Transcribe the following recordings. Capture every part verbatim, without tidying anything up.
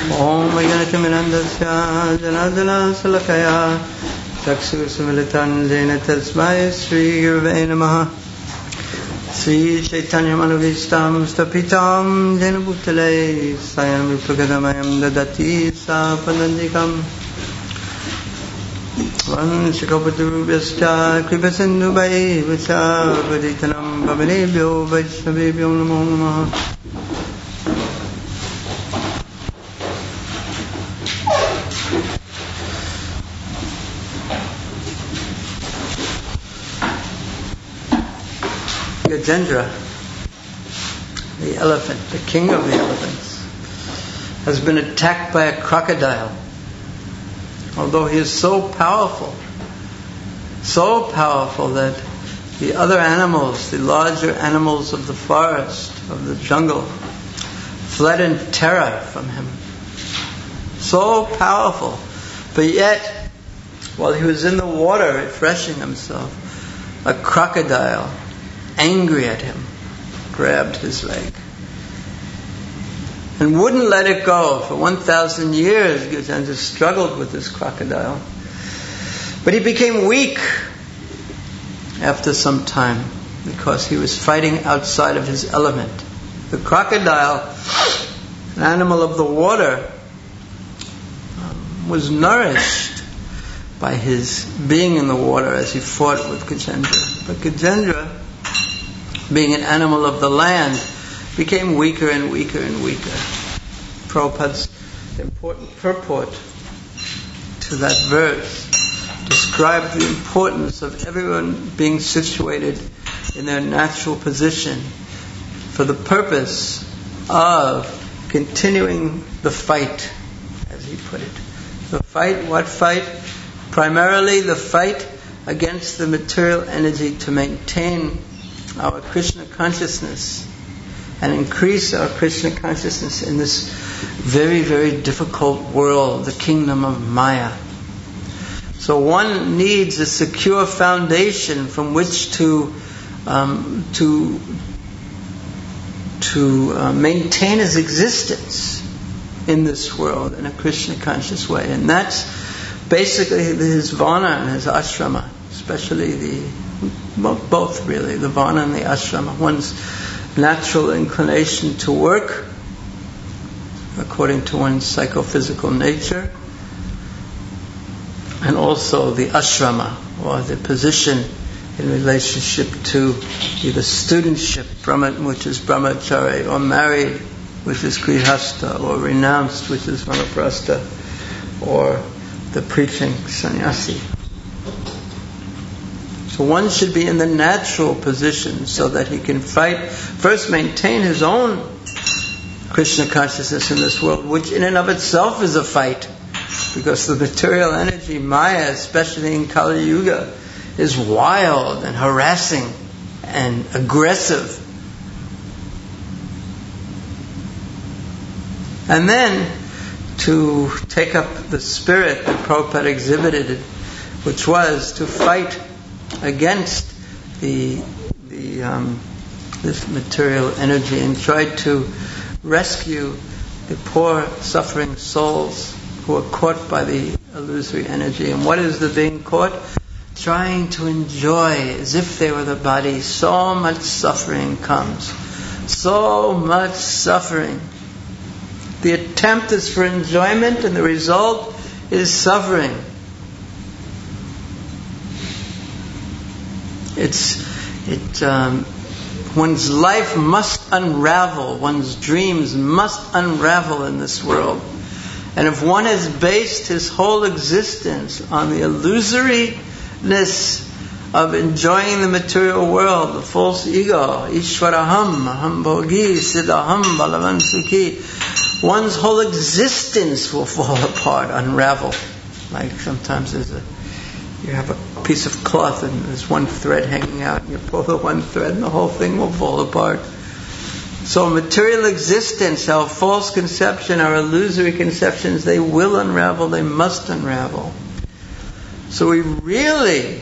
Om Vajnanatimidandasya Janardana Salakaya Chakshusumilitan Jena Tasmai Sri Gurave Namaha Sri Chaitanya Manovistam Stapitam Jena Bhutale Sayam Vipagadamayam Dadati Sapanandikam Vanshikapaturubhyascha Kripasindhubai Vacha Paditanam Pavanebhyo Vaishnavebhyo Namo Namaha. Gajendra, the elephant, the king of the elephants, has been attacked by a crocodile. Although he is so powerful, so powerful that the other animals, the larger animals of the forest, of the jungle, fled in terror from him. So powerful. But yet, while he was in the water refreshing himself, a crocodile, angry at him, grabbed his leg and wouldn't let it go. For one thousand years, Gajendra struggled with this crocodile. But he became weak after some time because he was fighting outside of his element. The crocodile, an animal of the water, um, was nourished by his being in the water as he fought with Gajendra. But Gajendra, being an animal of the land, became weaker and weaker and weaker. Prabhupada's important purport to that verse described the importance of everyone being situated in their natural position for the purpose of continuing the fight, as he put it. The fight, what fight? Primarily the fight against the material energy to maintain our Krishna consciousness and increase our Krishna consciousness in this very, very difficult world, the kingdom of Maya. So one needs a secure foundation from which to um, to to uh, maintain his existence in this world in a Krishna conscious way, and that's basically his vana and his ashrama, especially the well, both really, the vana and the ashrama. One's natural inclination to work according to one's psychophysical nature, and also the ashrama, or the position in relationship to either studentship, Brahma, which is brahmachari, or married, which is grihastha, or renounced, which is vanaprastha, or the preaching sannyasi. So one should be in the natural position so that he can fight, first maintain his own Krishna consciousness in this world, which in and of itself is a fight, because the material energy, Maya, especially in Kali Yuga, is wild and harassing and aggressive. And then to take up the spirit that Prabhupada exhibited, which was to fight against the the um, this material energy and tried to rescue the poor suffering souls who are caught by the illusory energy. And what is the being caught? Trying to enjoy as if they were the body. So much suffering comes. So much suffering. The attempt is for enjoyment and the result is suffering. It's it. Um, one's life must unravel. One's dreams must unravel in this world. And if one has based his whole existence on the illusoriness of enjoying the material world, the false ego, Ishwaraham, Aham Bhogi, Siddhaham, Balavan Sukhi, one's whole existence will fall apart, unravel. Like sometimes there's a You have a piece of cloth and there's one thread hanging out, and you pull the one thread and the whole thing will fall apart. So material existence, our false conception, our illusory conceptions, they will unravel, they must unravel. So we really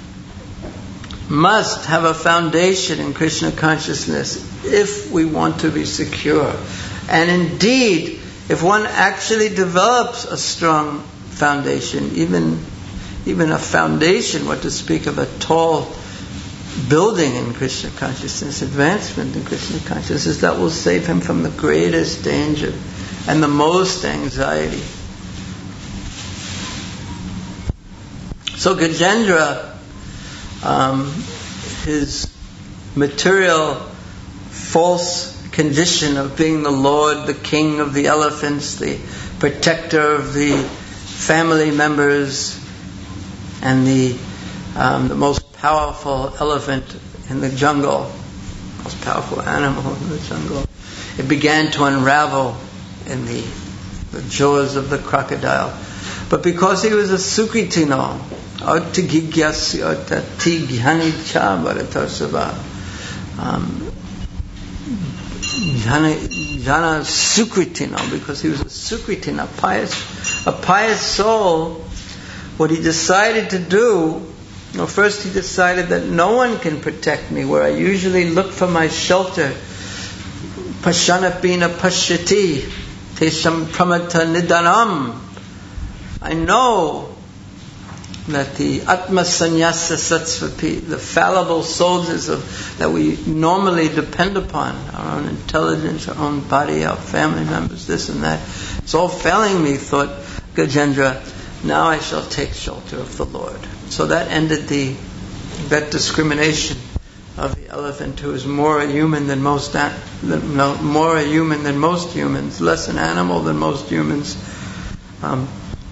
must have a foundation in Krishna consciousness if we want to be secure. And indeed, if one actually develops a strong foundation, even even a foundation, what to speak of a tall building in Krishna consciousness, advancement in Krishna consciousness, that will save him from the greatest danger and the most anxiety. So Gajendra, um, his material false condition of being the Lord, the king of the elephants, the protector of the family members, and the um, the most powerful elephant in the jungle, most powerful animal in the jungle, it began to unravel in the, the jaws of the crocodile. But because he was a Sukritino, um, Jana, Jana Sukritino, because he was a Sukritino, a pious, a pious soul, what he decided to do, well, first he decided that no one can protect me, where I usually look for my shelter. Pashanapina pashyati, tesham pramata nidanam. I know that the Atma Sannyasa Satsvapi, the fallible soldiers of, that we normally depend upon, our own intelligence, our own body, our family members, this and that, it's all failing me, thought Gajendra. Now I shall take shelter of the Lord. So that ended the that discrimination of the elephant, who is more a human than most than, no, more a human than most humans, less an animal than most humans. Um,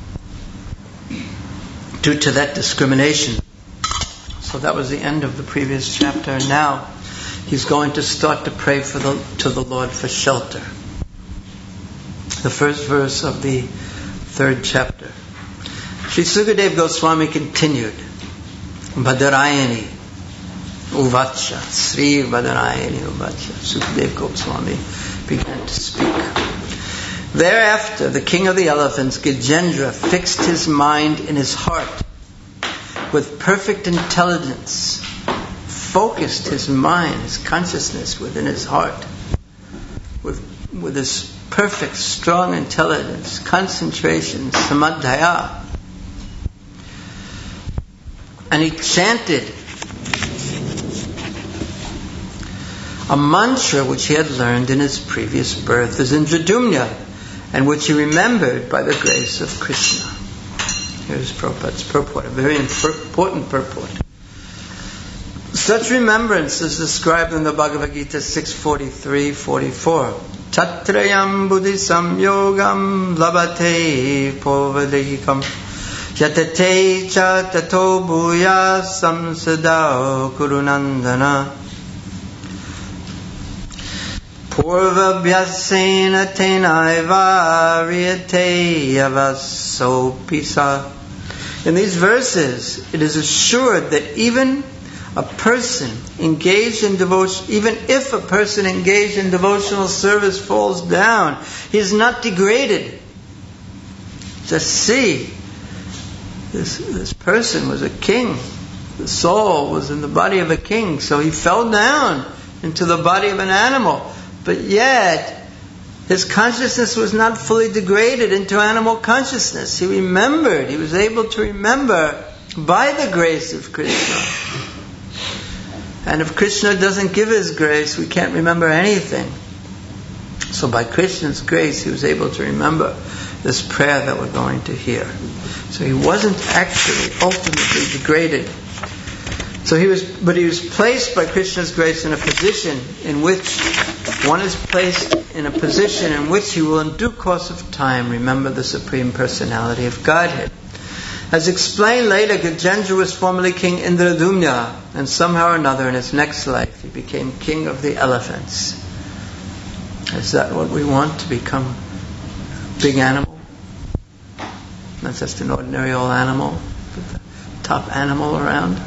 due to that discrimination. So that was the end of the previous chapter. And now he's going to start to pray for the, to the Lord for shelter. The first verse of the third chapter. Sri Sukadeva Goswami continued. Badarayani Uvacha, Sri Badarayani Uvacha. Sukadeva Goswami began to speak. Thereafter, the king of the elephants, Gajendra, fixed his mind in his heart with perfect intelligence, focused his mind, his consciousness within his heart, with, with his perfect, strong intelligence, concentration, samadhaya. And he chanted a mantra which he had learned in his previous birth as Indradumna, and which he remembered by the grace of Krishna. Here's Prabhupada's purport, a very important purport. Such remembrance is described in the Bhagavad Gita six forty-three forty-four. Tatrayam buddhi samyogam labate povadekam yatate cha tato bhuya samsadao kurunandana. Purvabhyasena tenaiva riyate yavasopisa. In these verses, it is assured that even a person engaged in devotion, even if a person engaged in devotional service falls down, he is not degraded. Just see, this, this person was a king. The soul was in the body of a king, so he fell down into the body of an animal. But yet, his consciousness was not fully degraded into animal consciousness. He remembered, he was able to remember by the grace of Krishna. And if Krishna doesn't give his grace, we can't remember anything. So by Krishna's grace, he was able to remember this prayer that we're going to hear. So he wasn't actually ultimately degraded. So he was, but he was placed by Krishna's grace in a position in which one is placed in a position in which he will, in due course of time, remember the Supreme Personality of Godhead. As explained later, Gajendra was formerly King Indradumna, and somehow or another in his next life he became king of the elephants. Is that what we want, to become a big animal? Not just an ordinary old animal, but the top animal around.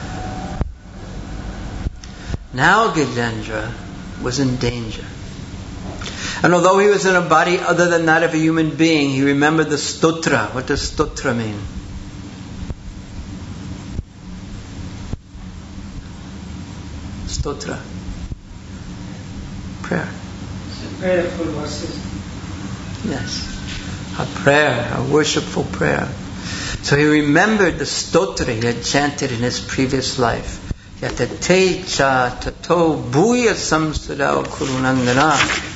Now Gajendra was in danger. And although he was in a body other than that of a human being, he remembered the stotra. What does stotra mean? Stotra. Prayer. Prayerful verses. Yes. A prayer, a worshipful prayer. So he remembered the stotra he had chanted in his previous life. Yatate cha tato bhuya samsada kurunandana.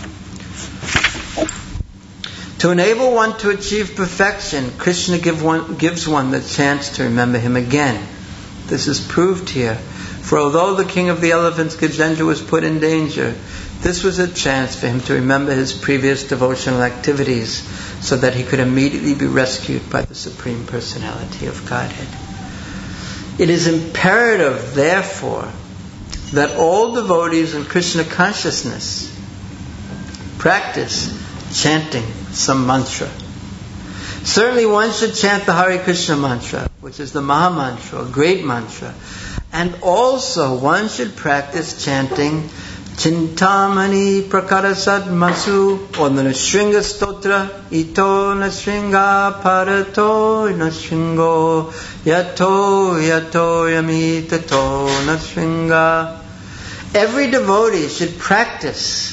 To enable one to achieve perfection, Krishna give one, gives one the chance to remember him again. This is proved here. For although the king of the elephants, Gajendra, was put in danger, this was a chance for him to remember his previous devotional activities so that he could immediately be rescued by the Supreme Personality of Godhead. It is imperative, therefore, that all devotees in Krishna consciousness practice chanting some mantra. Certainly one should chant the Hare Krishna mantra, which is the Maha Mantra, a great mantra. And also one should practice chanting Chintamani Prakarasad Masu or the Nrsinga Stotra, Ito Nrsinga Parato Nrsingo Yato Yato Yami Tato Nrsinga. Every devotee should practice,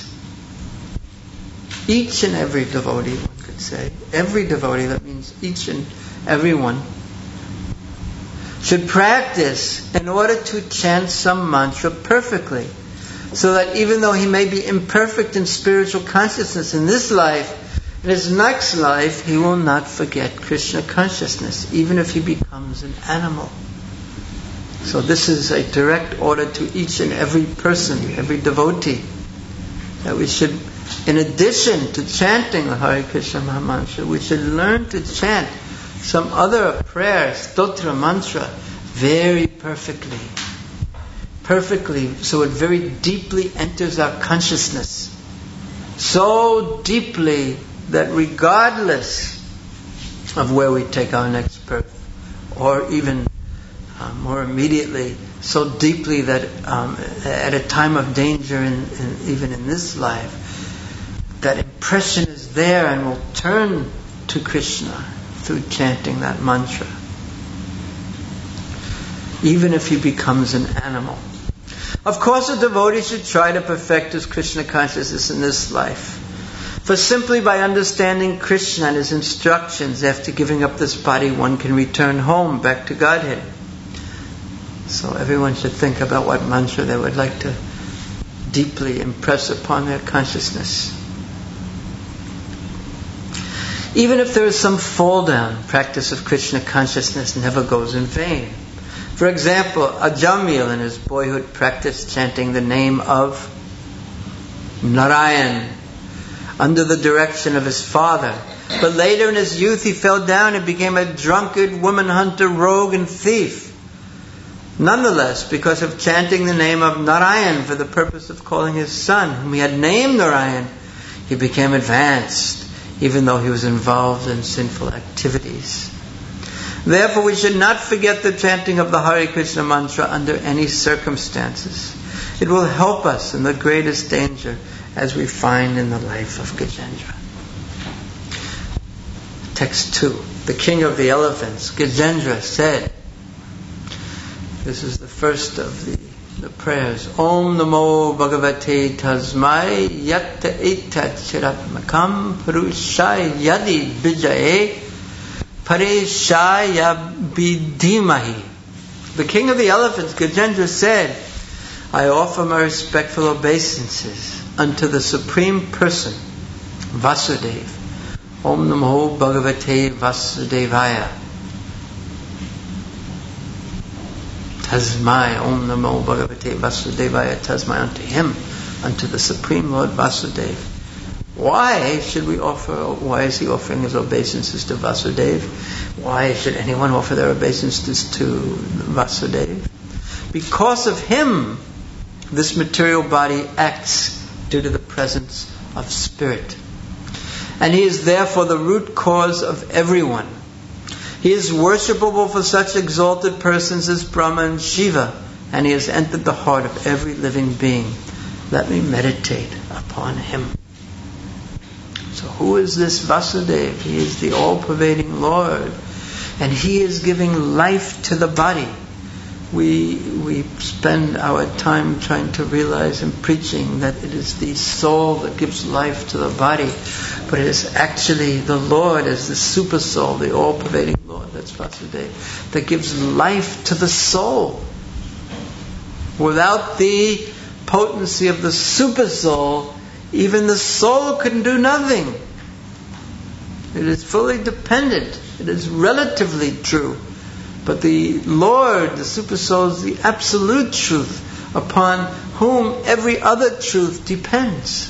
each and every devotee, one could say, every devotee, that means each and every one, should practice in order to chant some mantra perfectly. So that even though he may be imperfect in spiritual consciousness in this life, in his next life he will not forget Krishna consciousness, even if he becomes an animal. So this is a direct order to each and every person, every devotee, that we should, in addition to chanting the Hare Krishna Maha Mantra, we should learn to chant some other prayer, stotra, mantra, very perfectly. Perfectly, so it very deeply enters our consciousness. So deeply that regardless of where we take our next birth, or even um, more immediately, so deeply that um, at a time of danger, in, in, even in this life, that impression is there and will turn to Krishna through chanting that mantra. Even if he becomes an animal. Of course, a devotee should try to perfect his Krishna consciousness in this life. For simply by understanding Krishna and his instructions, after giving up this body, one can return home, back to Godhead. So everyone should think about what mantra they would like to deeply impress upon their consciousness. Even if there is some fall down, practice of Krishna consciousness never goes in vain. For example, Ajamil in his boyhood practiced chanting the name of Narayan under the direction of his father. But later in his youth he fell down and became a drunkard, woman hunter, rogue and thief. Nonetheless, because of chanting the name of Narayan for the purpose of calling his son, whom he had named Narayan, he became advanced, even though he was involved in sinful activities. Therefore, we should not forget the chanting of the Hare Krishna mantra under any circumstances. It will help us in the greatest danger, as we find in the life of Gajendra. Text two. The king of the elephants, Gajendra, said, this is the first of the, the prayers, Om Namo Bhagavate Tasmai Yatta Etat Chiratmakam Purushai Yadi Bijaye Pareshaya Bidhimahi. The king of the elephants, Gajendra, said, I offer my respectful obeisances unto the Supreme Person, Vasudeva. Om Namo Bhagavate Vasudevaya. Tasmai, Om Namo Bhagavate Vasudevaya, Tasmai, unto him, unto the Supreme Lord Vasudeva. Why should we offer, why is he offering his obeisances to Vasudeva? Why should anyone offer their obeisances to Vasudeva? Because of him, this material body acts due to the presence of spirit. And he is therefore the root cause of everyone. He is worshipable for such exalted persons as Brahma and Shiva, and he has entered the heart of every living being. Let me meditate upon him. So who is this Vasudeva? He is the all-pervading Lord, and he is giving life to the body. we we spend our time trying to realize and preaching that it is the soul that gives life to the body, but it is actually the Lord as the super soul, the all-pervading Lord, that's Vasudeva, that gives life to the soul. Without the potency of the super soul, even the soul can do nothing. It is fully dependent. It is relatively true. But the Lord, the super soul, is the absolute truth upon whom every other truth depends.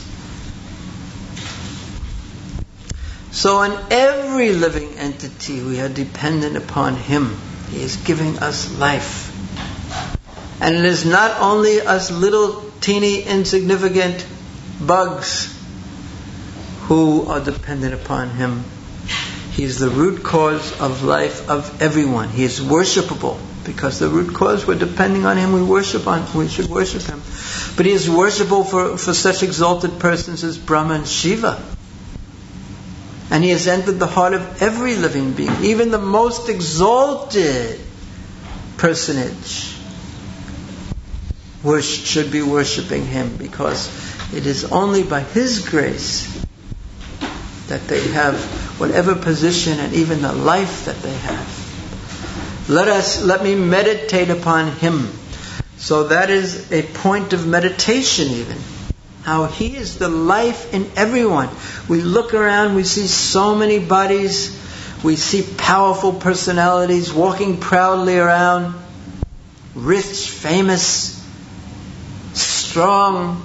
So in every living entity we are dependent upon Him. He is giving us life. And it is not only us little teeny insignificant bugs who are dependent upon Him. He is the root cause of life of everyone. He is worshipable because the root cause, we're depending on Him. We worship on. We should worship Him. But He is worshipable for, for such exalted persons as Brahma and Shiva. And He has entered the heart of every living being, even the most exalted personage. Worship, should be worshipping Him because it is only by His grace that they have whatever position and even the life that they have. Let us, let me meditate upon Him. So that is a point of meditation even. How He is the life in everyone. We look around, we see so many bodies, we see powerful personalities walking proudly around, rich, famous, strong.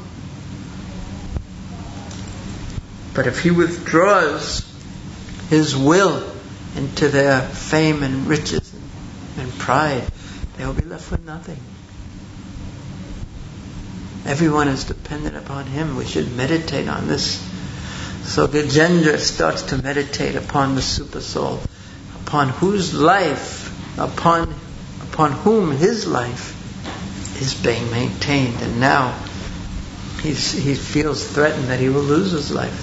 But if He withdraws His will into their fame and riches and pride, they will be left with nothing. Everyone is dependent upon Him. We should meditate on this. So Gajendra starts to meditate upon the super soul, upon whose life, upon upon whom his life is being maintained. And now he's, he feels threatened that he will lose his life.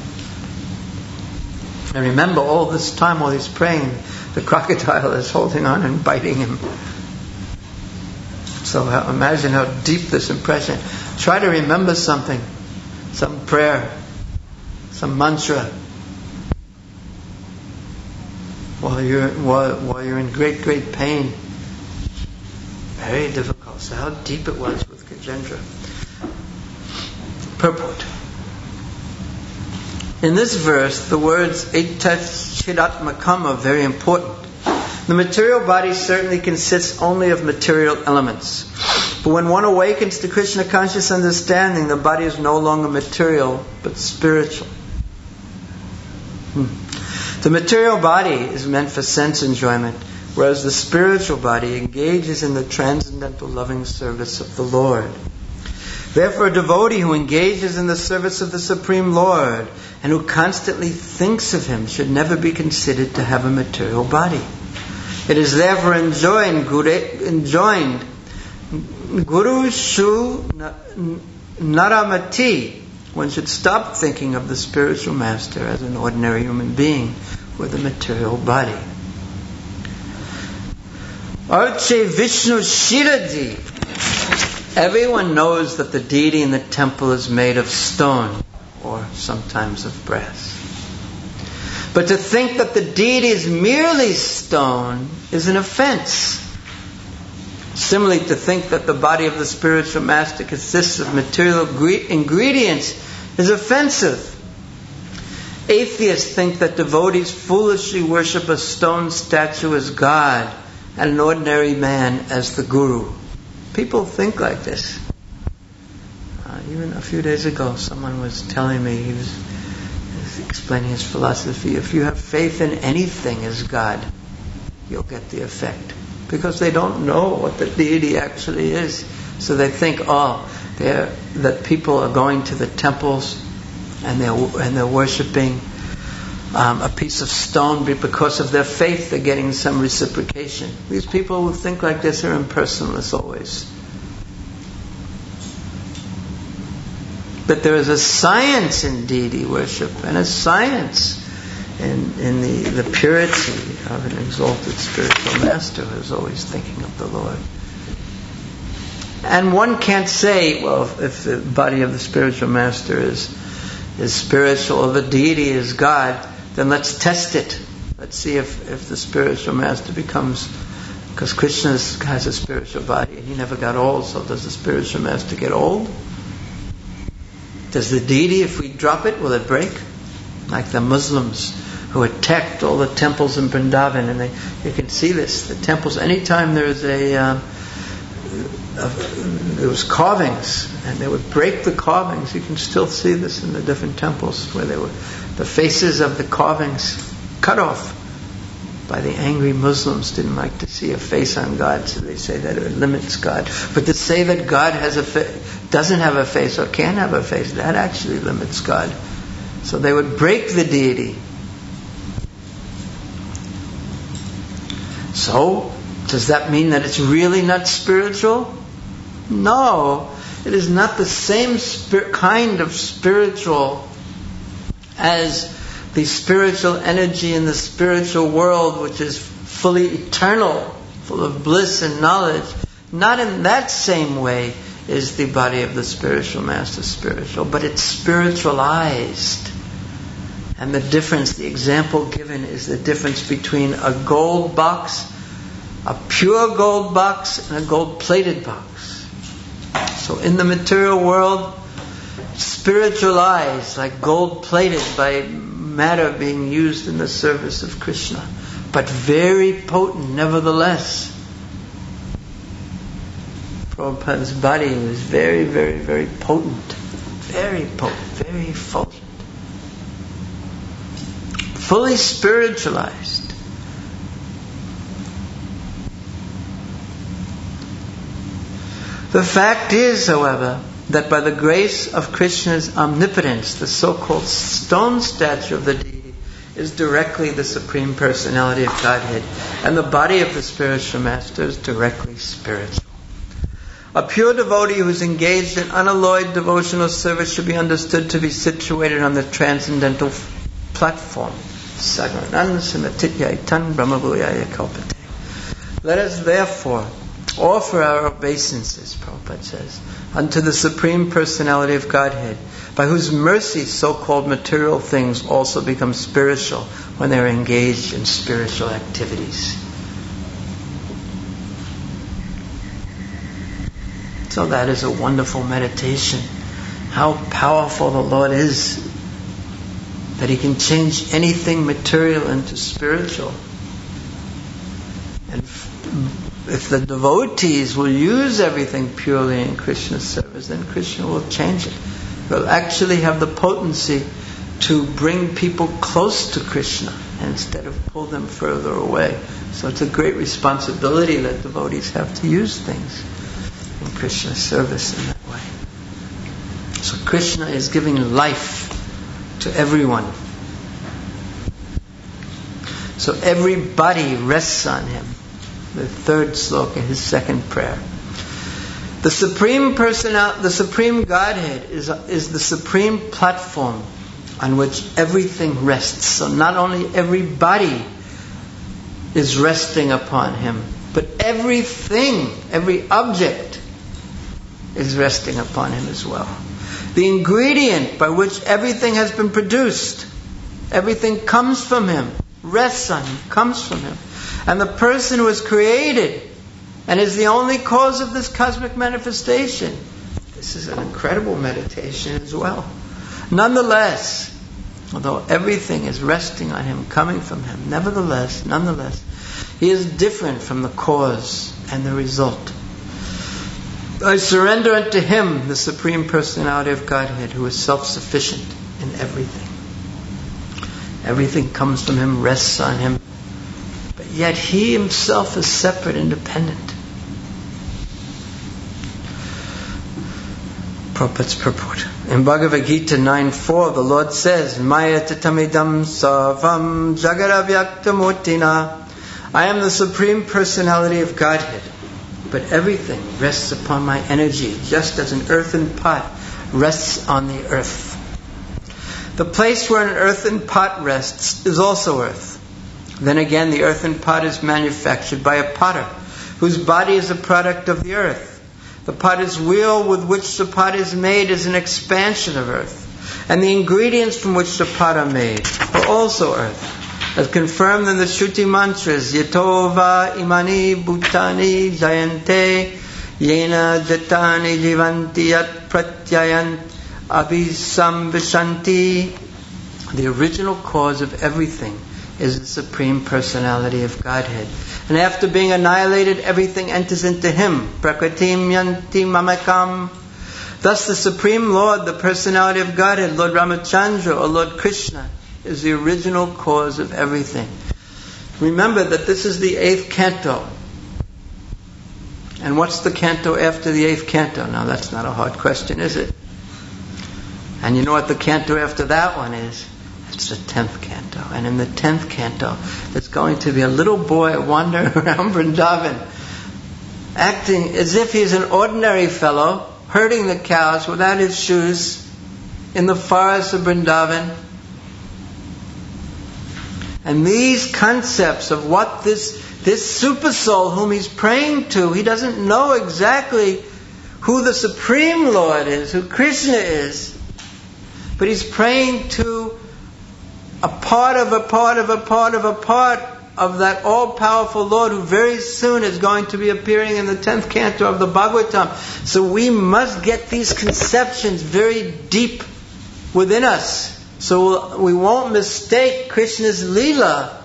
And remember, all this time while he's praying, the crocodile is holding on and biting him. So how, imagine how deep this impression. Try to remember something, some prayer, some mantra, while you're while, while you're in great, great pain. Very difficult. So how deep it was with Gajendra. Purport. In this verse, the words Etat Chidatmakam are very important. The material body certainly consists only of material elements. But when one awakens to Krishna conscious understanding, the body is no longer material, but spiritual. Hmm. The material body is meant for sense enjoyment, whereas the spiritual body engages in the transcendental loving service of the Lord. Therefore, a devotee who engages in the service of the Supreme Lord and who constantly thinks of Him should never be considered to have a material body. It is therefore enjoined, enjoined Guru Shu Naramati. One should stop thinking of the spiritual master as an ordinary human being with a material body. Arche Vishnu Shiradi. Everyone knows that the deity in the temple is made of stone or sometimes of brass. But to think that the deity is merely stone is an offense. Similarly, to think that the body of the spiritual master consists of material ingredients is offensive. Atheists think that devotees foolishly worship a stone statue as God and an ordinary man as the guru. People think like this. Uh, even a few days ago, someone was telling me, he was, he was explaining his philosophy. If you have faith in anything as God, you'll get the effect. Because they don't know what the deity actually is. So they think, oh, they're, that people are going to the temples and they're, and they're worshipping um, a piece of stone, but because of their faith they're getting some reciprocation. These people who think like this are impersonalists always. But there is a science in deity worship and a science in, in the, the purity of an exalted spiritual master who is always thinking of the Lord. And one can't say, well, if the body of the spiritual master is is spiritual, or the deity is God, then let's test it. Let's see if, if the spiritual master becomes, because Krishna has a spiritual body and he never got old, so does the spiritual master get old? Does the deity, if we drop it, will it break? Like the Muslims who attacked all the temples in Vrindavan, and they, you can see this, the temples, anytime there's a, um, a there was carvings, and they would break the carvings. You can still see this in the different temples, where they were, the faces of the carvings cut off by the angry Muslims. Didn't like to see a face on God, so they say that it limits God. But to say that God has a fa- doesn't have a face or can't have a face, that actually limits God. So they would break the deity. So, does that mean that it's really not spiritual? No, it is not the same spir- kind of spiritual as the spiritual energy in the spiritual world, which is fully eternal, full of bliss and knowledge. Not in that same way is the body of the spiritual master spiritual, but it's spiritualized. And the difference, the example given is the difference between a gold box, a pure gold box, and a gold-plated box. So in the material world, spiritualized, like gold-plated by matter being used in the service of Krishna, but very potent nevertheless. Prabhupada's body was very, very, very potent. Very potent, very effulgent. Fully spiritualized. The fact is, however, that by the grace of Krishna's omnipotence, the so-called stone statue of the deity is directly the Supreme Personality of Godhead, and the body of the spiritual master is directly spiritual. A pure devotee who is engaged in unalloyed devotional service should be understood to be situated on the transcendental platform. Let us therefore offer our obeisances, Prabhupada says, unto the Supreme Personality of Godhead, by whose mercy so-called material things also become spiritual when they are engaged in spiritual activities. So that is a wonderful meditation. How powerful the Lord is, that He can change anything material into spiritual. And if the devotees will use everything purely in Krishna's service, then Krishna will change it. Will actually have the potency to bring people close to Krishna instead of pull them further away. So it's a great responsibility that devotees have to use things in Krishna's service in that way. So Krishna is giving life to everyone. So everybody rests on Him. The third sloka, his second prayer. The supreme personal, the supreme Godhead is is the supreme platform on which everything rests. So not only everybody is resting upon Him, but everything, every object is resting upon Him as well. The ingredient by which everything has been produced, everything comes from Him, rests on Him, comes from Him. And the person who is created and is the only cause of this cosmic manifestation. This is an incredible meditation as well. Nonetheless, although everything is resting on Him, coming from Him, nevertheless, nonetheless, He is different from the cause and the result. I surrender unto Him, the Supreme Personality of Godhead, who is self-sufficient in everything. Everything comes from Him, rests on Him, but yet He Himself is separate, independent. Prabhupada's purport. In Bhagavad Gita nine four, the Lord says, Maya tatamidam sarvam jagaravyaktamurtina. I am the Supreme Personality of Godhead, but everything rests upon my energy, just as an earthen pot rests on the earth. The place where an earthen pot rests is also earth. Then again, the earthen pot is manufactured by a potter, whose body is a product of the earth. The potter's wheel with which the pot is made is an expansion of earth. And the ingredients from which the pot are made are also earth. As confirmed in the Shruti mantras, Yatova imani bhutani jayante yena jatani jivanti yat pratyayant abhisambhishanti. The original cause of everything is the Supreme Personality of Godhead. And after being annihilated, everything enters into Him. Prakritim yanti mamakam. Thus the Supreme Lord, the Personality of Godhead, Lord Ramachandra or Lord Krishna, is the original cause of everything. Remember that this is the eighth canto. And what's the canto after the eighth canto? Now that's not a hard question, is it? And you know what the canto after that one is? It's the tenth canto. And in the tenth canto, there's going to be a little boy wandering around Vrindavan, acting as if he's an ordinary fellow, herding the cows without his shoes in the forest of Vrindavan. And these concepts of what this, this super soul whom he's praying to, he doesn't know exactly who the Supreme Lord is, who Krishna is, but he's praying to a part of a part of a part of a part of that all-powerful Lord who very soon is going to be appearing in the tenth canto of the Bhagavatam. So we must get these conceptions very deep within us, so we won't mistake Krishna's Leela.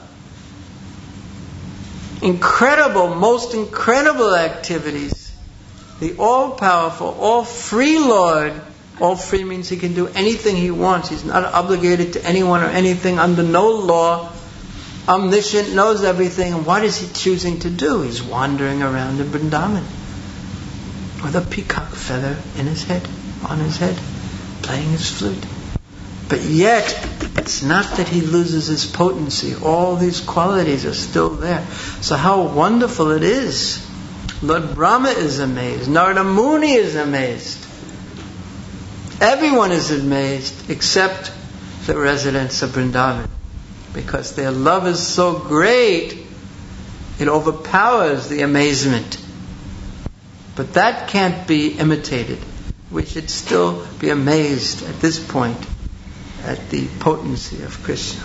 Incredible, most incredible activities. The all-powerful, all-free Lord. All free means He can do anything He wants. He's not obligated to anyone or anything, under no law. Omniscient, knows everything. And what is He choosing to do? He's wandering around in Vrindavan with a peacock feather in his head, on his head, playing his flute. But yet, it's not that He loses His potency. All these qualities are still there. So how wonderful it is. Lord Brahma is amazed. Narada Muni is amazed. Everyone is amazed except the residents of Vrindavan, because their love is so great, it overpowers the amazement. But that can't be imitated. We should still be amazed at this point at the potency of Krishna.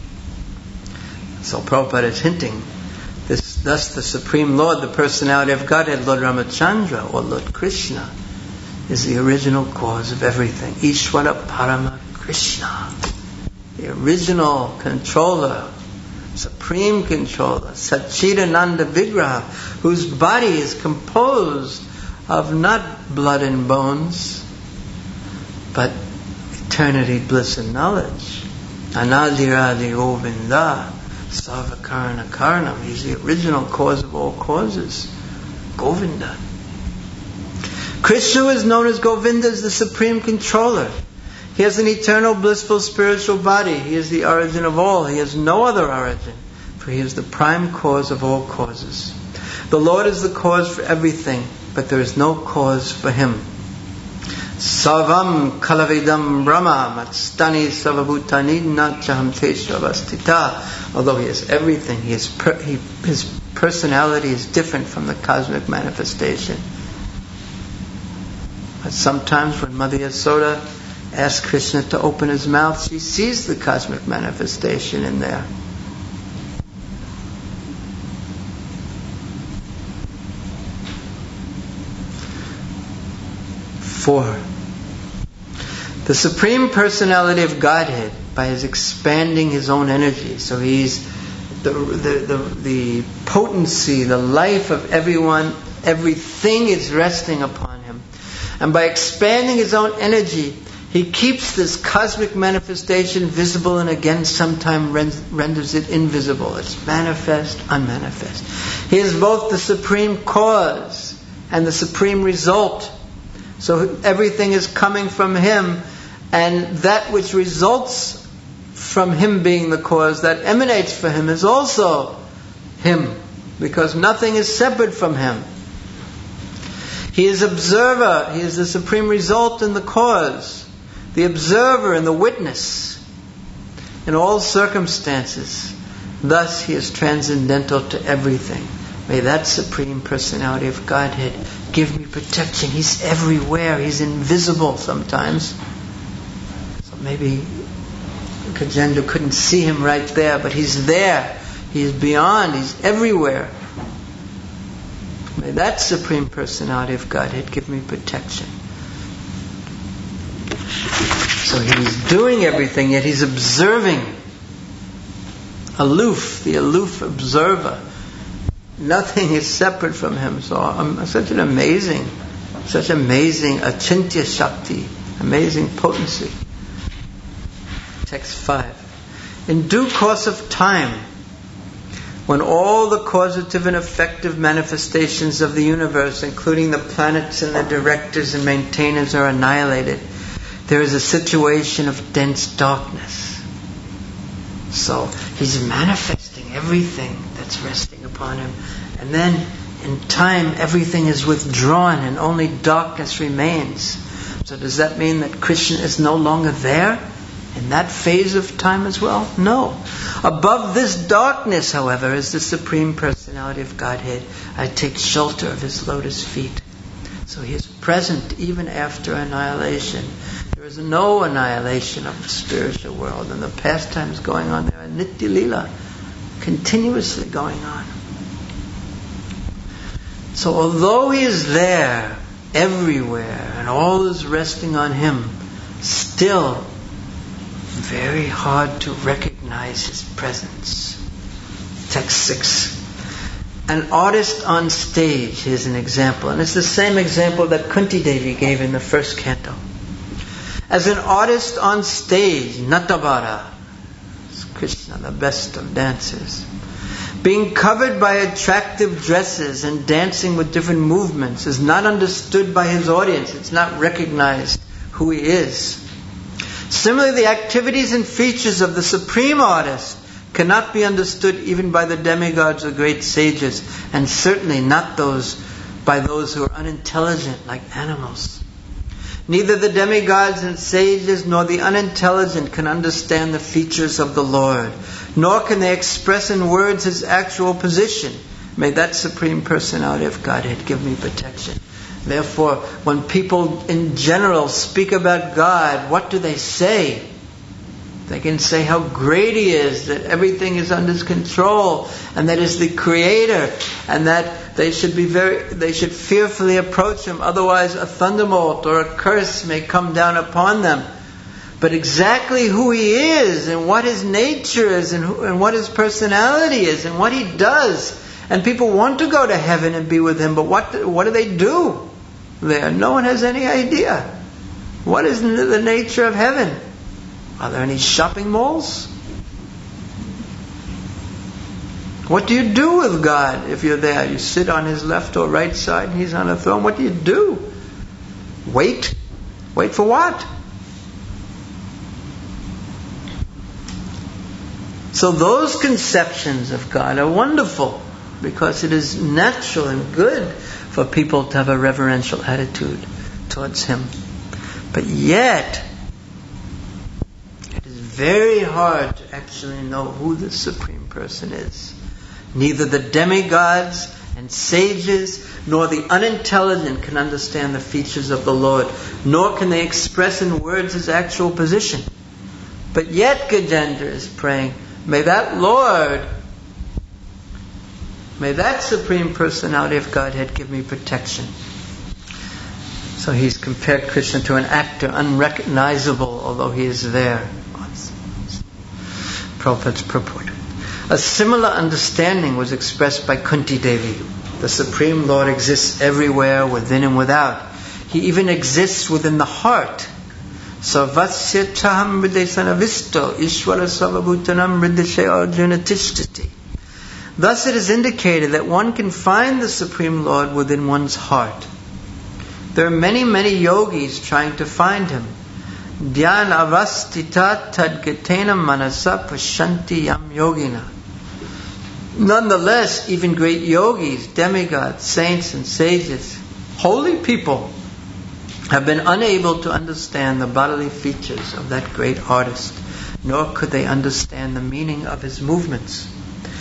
So Prabhupada is hinting, this, thus the Supreme Lord, the Personality of Godhead, Lord Ramachandra or Lord Krishna, is the original cause of everything. Ishvara Parama Krishna, the original controller, supreme controller, Satchidananda Vigraha, whose body is composed of not blood and bones, but eternity, bliss and knowledge. Anadiradi Govinda, Sarvakarna Karnam. He's the original cause of all causes. Govinda. Krishna is known as Govinda, as the supreme controller. He has an eternal, blissful, spiritual body. He is the origin of all. He has no other origin, for He is the prime cause of all causes. The Lord is the cause for everything, but there is no cause for Him. Sarvam kalavidam brahma matstani savabhutani nachaham teshavastita. Although He is everything, he is per, he, His personality is different from the cosmic manifestation. But sometimes when Mother Yasoda asks Krishna to open his mouth, she sees the cosmic manifestation in there. Four. The Supreme Personality of Godhead, by His expanding His own energy, so He's the the the, the potency, the life of everyone, everything is resting upon Him. And by expanding His own energy, He keeps this cosmic manifestation visible and again sometimes renders it invisible. It's manifest, unmanifest. He is both the supreme cause and the supreme result. So everything is coming from Him, and that which results from Him being the cause, that emanates from Him, is also Him, because nothing is separate from Him. He is observer. He is the supreme result and the cause, the observer and the witness in all circumstances. Thus He is transcendental to everything. May that Supreme Personality of Godhead give me protection. He's everywhere. He's invisible sometimes. So maybe Gajendra couldn't see him right there, but he's there. He's beyond. He's everywhere. May that Supreme Personality of Godhead give me protection. So he's doing everything, yet he's observing. Aloof, the aloof observer. Nothing is separate from him. So um, such an amazing, such amazing achintya shakti, amazing potency. Text five. In due course of time, when all the causative and effective manifestations of the universe, including the planets and the directors and maintainers, are annihilated, there is a situation of dense darkness. So he's manifesting everything that's resting upon him. And then in time everything is withdrawn and only darkness remains. So does that mean that Krishna is no longer there in that phase of time as well? No. Above this darkness, however, is the Supreme Personality of Godhead. I take shelter of His lotus feet. So He is present even after annihilation. There is no annihilation of the spiritual world, and the pastimes going on there are Nitya Lila, continuously going on. So although He is there, everywhere, and all is resting on Him, still very hard to recognize His presence. Text six. An artist on stage, here's an example, and it's the same example that Kunti Devi gave in the first canto. As an artist on stage, Natavara, Krishna, the best of dancers, being covered by attractive dresses and dancing with different movements, is not understood by his audience. It's not recognized who he is. Similarly, the activities and features of the supreme artist cannot be understood even by the demigods or great sages, and certainly not those by those who are unintelligent like animals. Neither the demigods and sages nor the unintelligent can understand the features of the Lord, nor can they express in words His actual position. May that Supreme Personality of Godhead give me protection. Therefore, when people in general speak about God, what do they say? They can say how great He is, that everything is under His control, and that He's the Creator, and that they should be very, they should fearfully approach Him, otherwise a thunderbolt or a curse may come down upon them. But exactly who He is, and what His nature is, and, who, and what His personality is, and what He does, and people want to go to heaven and be with Him, but what what do they do there? No one has any idea. What is the nature of heaven? Are there any shopping malls? What do you do with God if you're there? You sit on His left or right side and He's on a throne. What do you do? Wait? Wait for what? So those conceptions of God are wonderful, because it is natural and good for people to have a reverential attitude towards Him. But yet, it is very hard to actually know who the Supreme Person is. Neither the demigods and sages nor the unintelligent can understand the features of the Lord, nor can they express in words His actual position. But yet Gajendra is praying, may that Lord, may that Supreme Personality of Godhead give me protection. So he's compared Krishna to an actor, unrecognizable, although he is there. Prabhupada's purport. A similar understanding was expressed by Kunti Devi. The Supreme Lord exists everywhere, within and without. He even exists within the heart. Sarvasya chaham hridesanavisto ishvara sarvabhutanam hrideshe arjuna tishtati. Thus it is indicated that one can find the Supreme Lord within one's heart. There are many, many yogis trying to find Him. Dhyan avastita tadgatena manasa pashanti yam yogina. Nonetheless, even great yogis, demigods, saints and sages, holy people, have been unable to understand the bodily features of that great artist, nor could they understand the meaning of his movements.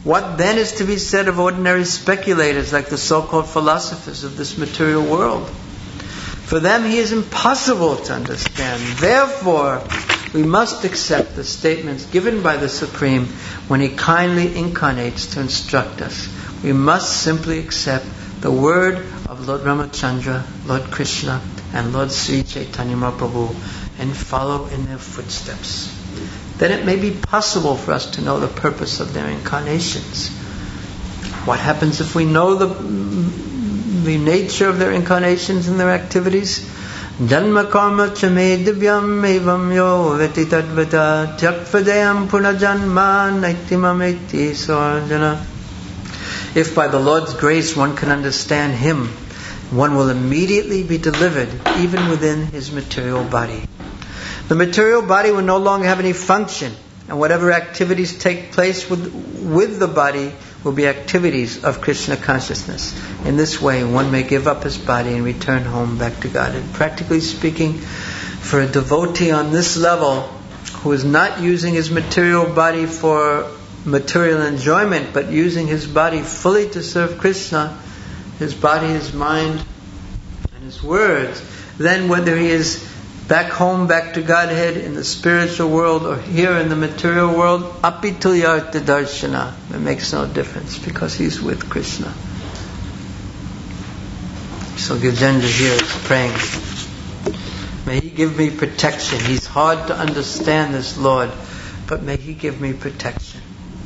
What then is to be said of ordinary speculators like the so-called philosophers of this material world? For them he is impossible to understand. Therefore, we must accept the statements given by the Supreme when he kindly incarnates to instruct us. We must simply accept the word of Lord Ramachandra, Lord Krishna, and Lord Sri Chaitanya Mahaprabhu and follow in their footsteps. Then it may be possible for us to know the purpose of their incarnations. What happens if we know the, the nature of their incarnations and their activities? Janma karma chame divyam evam yo veti tadvata tyakvadayam punajanma naitimameti sarjana. If by the Lord's grace one can understand Him, one will immediately be delivered even within his material body. The material body will no longer have any function, and whatever activities take place with, with the body will be activities of Krishna consciousness. In this way, one may give up his body and return home back to God. And practically speaking, for a devotee on this level who is not using his material body for material enjoyment, but using his body fully to serve Krishna, his body, his mind, and his words, then whether he is back home, back to Godhead in the spiritual world or here in the material world, apitulyartha darshana, it makes no difference because he's with Krishna. So Gajendra here is praying, may He give me protection. He's hard to understand, this Lord, but may He give me protection.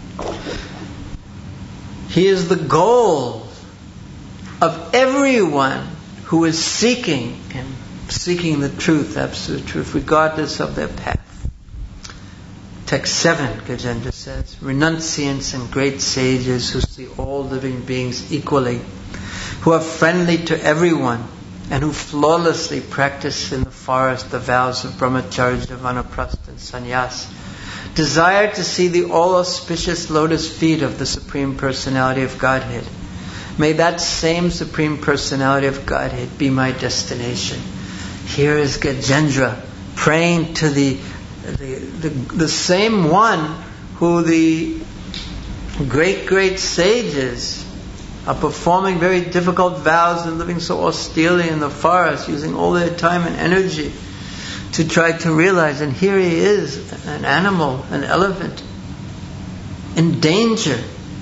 He is the goal of everyone who is seeking and seeking the truth, absolute truth, regardless of their path. Text seven, Gajendra says, renunciants and great sages who see all living beings equally, who are friendly to everyone, and who flawlessly practice in the forest the vows of brahmacharya, vanaprastha, and sannyas, desire to see the all-auspicious lotus feet of the Supreme Personality of Godhead. May that same Supreme Personality of Godhead be my destination. Here is Gajendra praying to the, the, the, the same one who the great, great sages are performing very difficult vows and living so austerely in the forest, using all their time and energy to try to realize. And here he is, an animal, an elephant, in danger.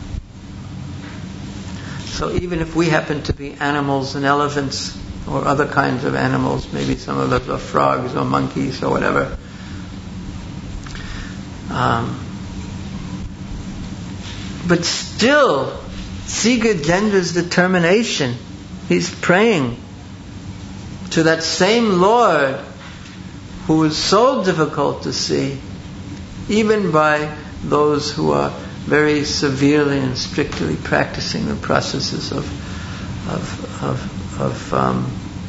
So even if we happen to be animals and elephants or other kinds of animals, maybe some of us are frogs or monkeys or whatever, um, but still see Gajendra's determination. He's praying to that same Lord who is so difficult to see, even by those who are very severely and strictly practicing the processes of of of of, um,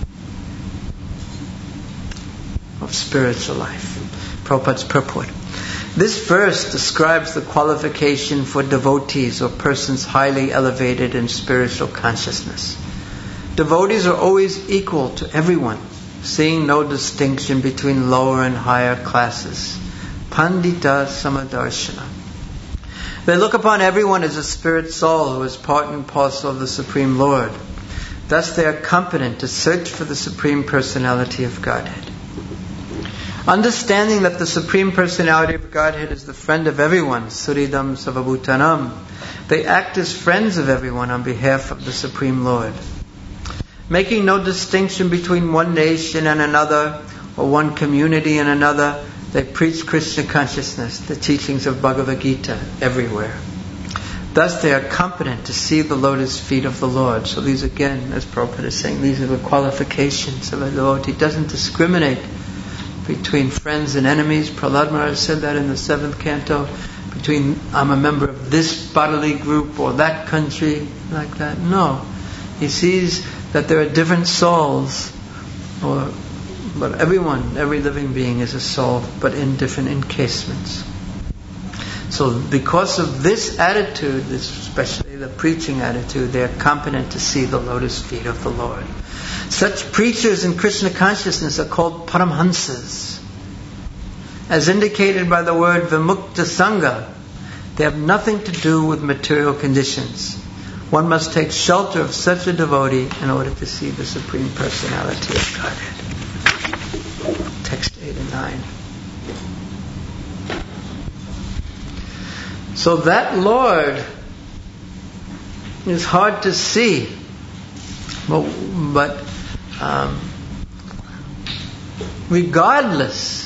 of spiritual life. Prabhupada's purport. This verse describes the qualification for devotees or persons highly elevated in spiritual consciousness. Devotees are always equal to everyone, seeing no distinction between lower and higher classes. Pandita Samadarshana. They look upon everyone as a spirit soul who is part and parcel of the Supreme Lord. Thus they are competent to search for the Supreme Personality of Godhead. Understanding that the Supreme Personality of Godhead is the friend of everyone, Suridam Savabhutanam, they act as friends of everyone on behalf of the Supreme Lord. Making no distinction between one nation and another, or one community and another, they preach Krishna consciousness, the teachings of Bhagavad Gita, everywhere. Thus they are competent to see the lotus feet of the Lord. So these again, as Prabhupada is saying, these are the qualifications of a devotee. He doesn't discriminate between friends and enemies. Prahlad Maharaj said that in the seventh canto. Between, I'm a member of this bodily group or that country, like that. No. He sees that there are different souls, or but everyone, every living being is a soul, but in different encasements. So because of this attitude, this, especially the preaching attitude, they are competent to see the lotus feet of the Lord. Such preachers in Krishna consciousness are called Paramhansas. As indicated by the word Vimukta Sangha, They have nothing to do with material conditions. One must take shelter of such a devotee in order to see the Supreme Personality of Godhead. Text eight and nine. So that Lord is hard to see, but, but um, regardless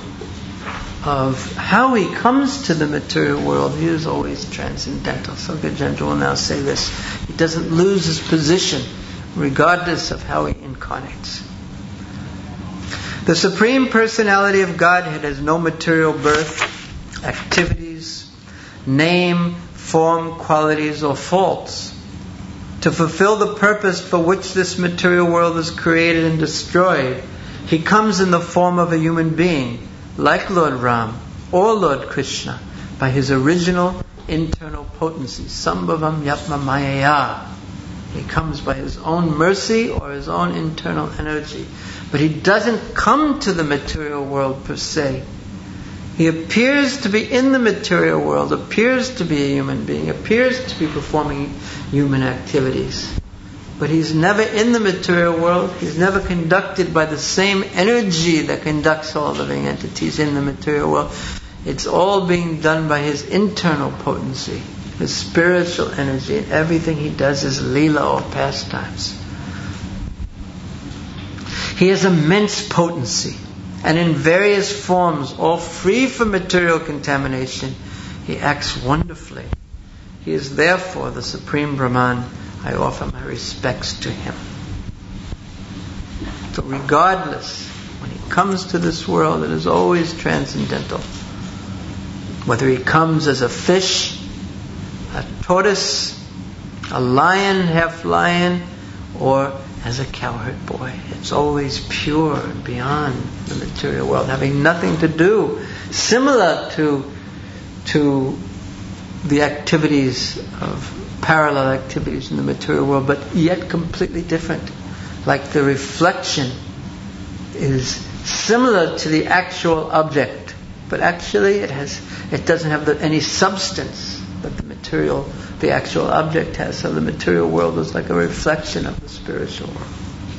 of how he comes to the material world, he is always transcendental. So Gajendra will now say this. He doesn't lose his position regardless of how he incarnates. The Supreme Personality of Godhead has no material birth, activities, name, form, qualities, or faults. To fulfill the purpose for which this material world is created and destroyed, he comes in the form of a human being, like Lord Ram or Lord Krishna, by his original internal potency. Sambhavam Yatma Mayaya. He comes by his own mercy or his own internal energy. But he doesn't come to the material world per se. He appears to be in the material world, appears to be a human being, appears to be performing human activities. But he's never in the material world. He's never conducted by the same energy that conducts all living entities in the material world. It's all being done by his internal potency, his spiritual energy. And everything he does is lila or pastimes. He has immense potency. And in various forms, all free from material contamination, he acts wonderfully. He is therefore the Supreme Brahman. I offer my respects to him. So regardless, when he comes to this world, it is always transcendental. Whether he comes as a fish, a tortoise, a lion, half lion, or as a cowherd boy. It's always pure and beyond the material world, having nothing to do, similar to, to the activities of parallel activities in the material world, but yet completely different. Like the reflection is similar to the actual object, but actually it has it doesn't have the, any substance that the material, the actual object has. So the material world is like a reflection of the spiritual world.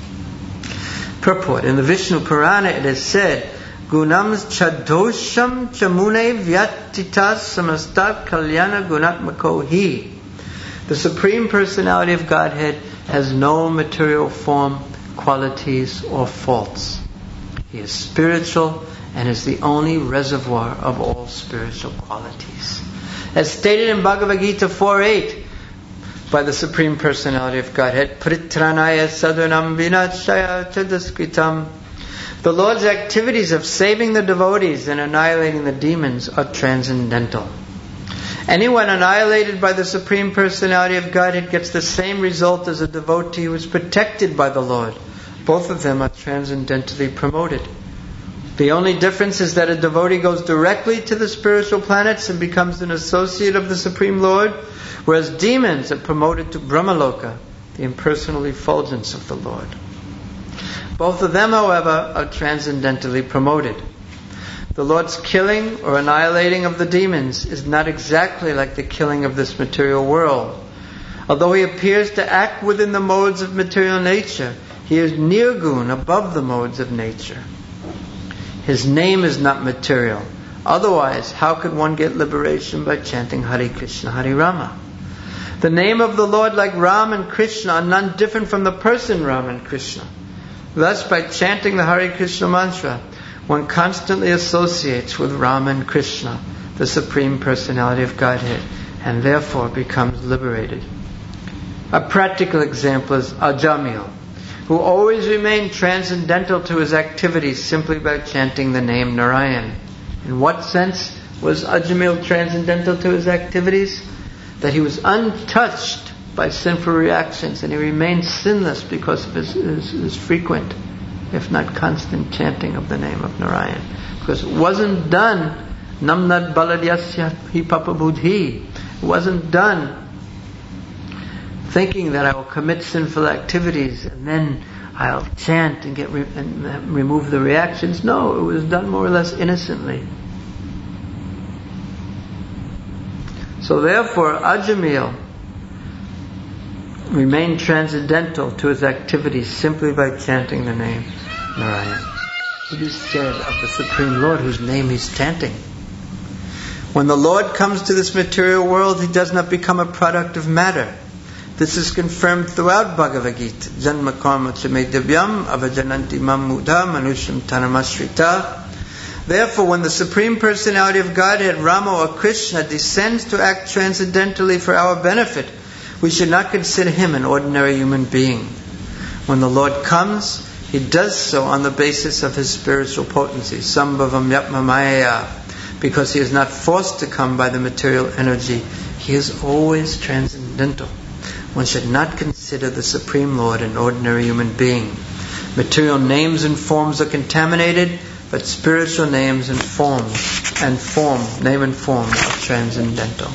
Purport: in the Vishnu Purana it is said, Gunam chadosham chamune vyatitas samastat kalyana gunatmako hi. The Supreme Personality of Godhead has no material form, qualities, or faults. He is spiritual and is the only reservoir of all spiritual qualities. As stated in Bhagavad Gita four eight by the Supreme Personality of Godhead, Pritranaya sadhanam vinachaya chadaskritam. The Lord's activities of saving the devotees and annihilating the demons are transcendental. Anyone annihilated by the Supreme Personality of Godhead gets the same result as a devotee who is protected by the Lord. Both of them are transcendentally promoted. The only difference is that a devotee goes directly to the spiritual planets and becomes an associate of the Supreme Lord, whereas demons are promoted to Brahmaloka, the impersonal effulgence of the Lord. Both of them, however, are transcendentally promoted. The Lord's killing or annihilating of the demons is not exactly like the killing of this material world. Although he appears to act within the modes of material nature, he is nirgun, above the modes of nature. His name is not material. Otherwise, how could one get liberation by chanting Hare Krishna, Hare Rama? The name of the Lord, like Ram and Krishna, are none different from the person Ram and Krishna. Thus, by chanting the Hare Krishna mantra, one constantly associates with Ram and Krishna, the Supreme Personality of Godhead, and therefore becomes liberated. A practical example is Ajamil, who always remained transcendental to his activities simply by chanting the name Narayan. In what sense was Ajamil transcendental to his activities? That he was untouched by sinful reactions and he remained sinless because of his, his, his frequent, if not constant, chanting of the name of Narayan. Because it wasn't done, namnad baladyasya hi papa buddhi. It wasn't done thinking that I will commit sinful activities and then I'll chant and get re- and remove the reactions. No, it was done more or less innocently. So therefore, Ajamil remained transcendental to his activities simply by chanting the name Narayan. It is said of the Supreme Lord whose name he's chanting. When the Lord comes to this material world, he does not become a product of matter. This is confirmed throughout Bhagavad Gita. Janma karma chame divyam avajananti mam mudha manusham tanamashrita. Therefore, when the Supreme Personality of Godhead, Rama or Krishna, descends to act transcendentally for our benefit, we should not consider him an ordinary human being. When the Lord comes, he does so on the basis of his spiritual potency, sambhavam yatmamaya, because he is not forced to come by the material energy. He is always transcendental. One should not consider the Supreme Lord an ordinary human being. Material names and forms are contaminated, but spiritual names and forms and form, name and form are transcendental.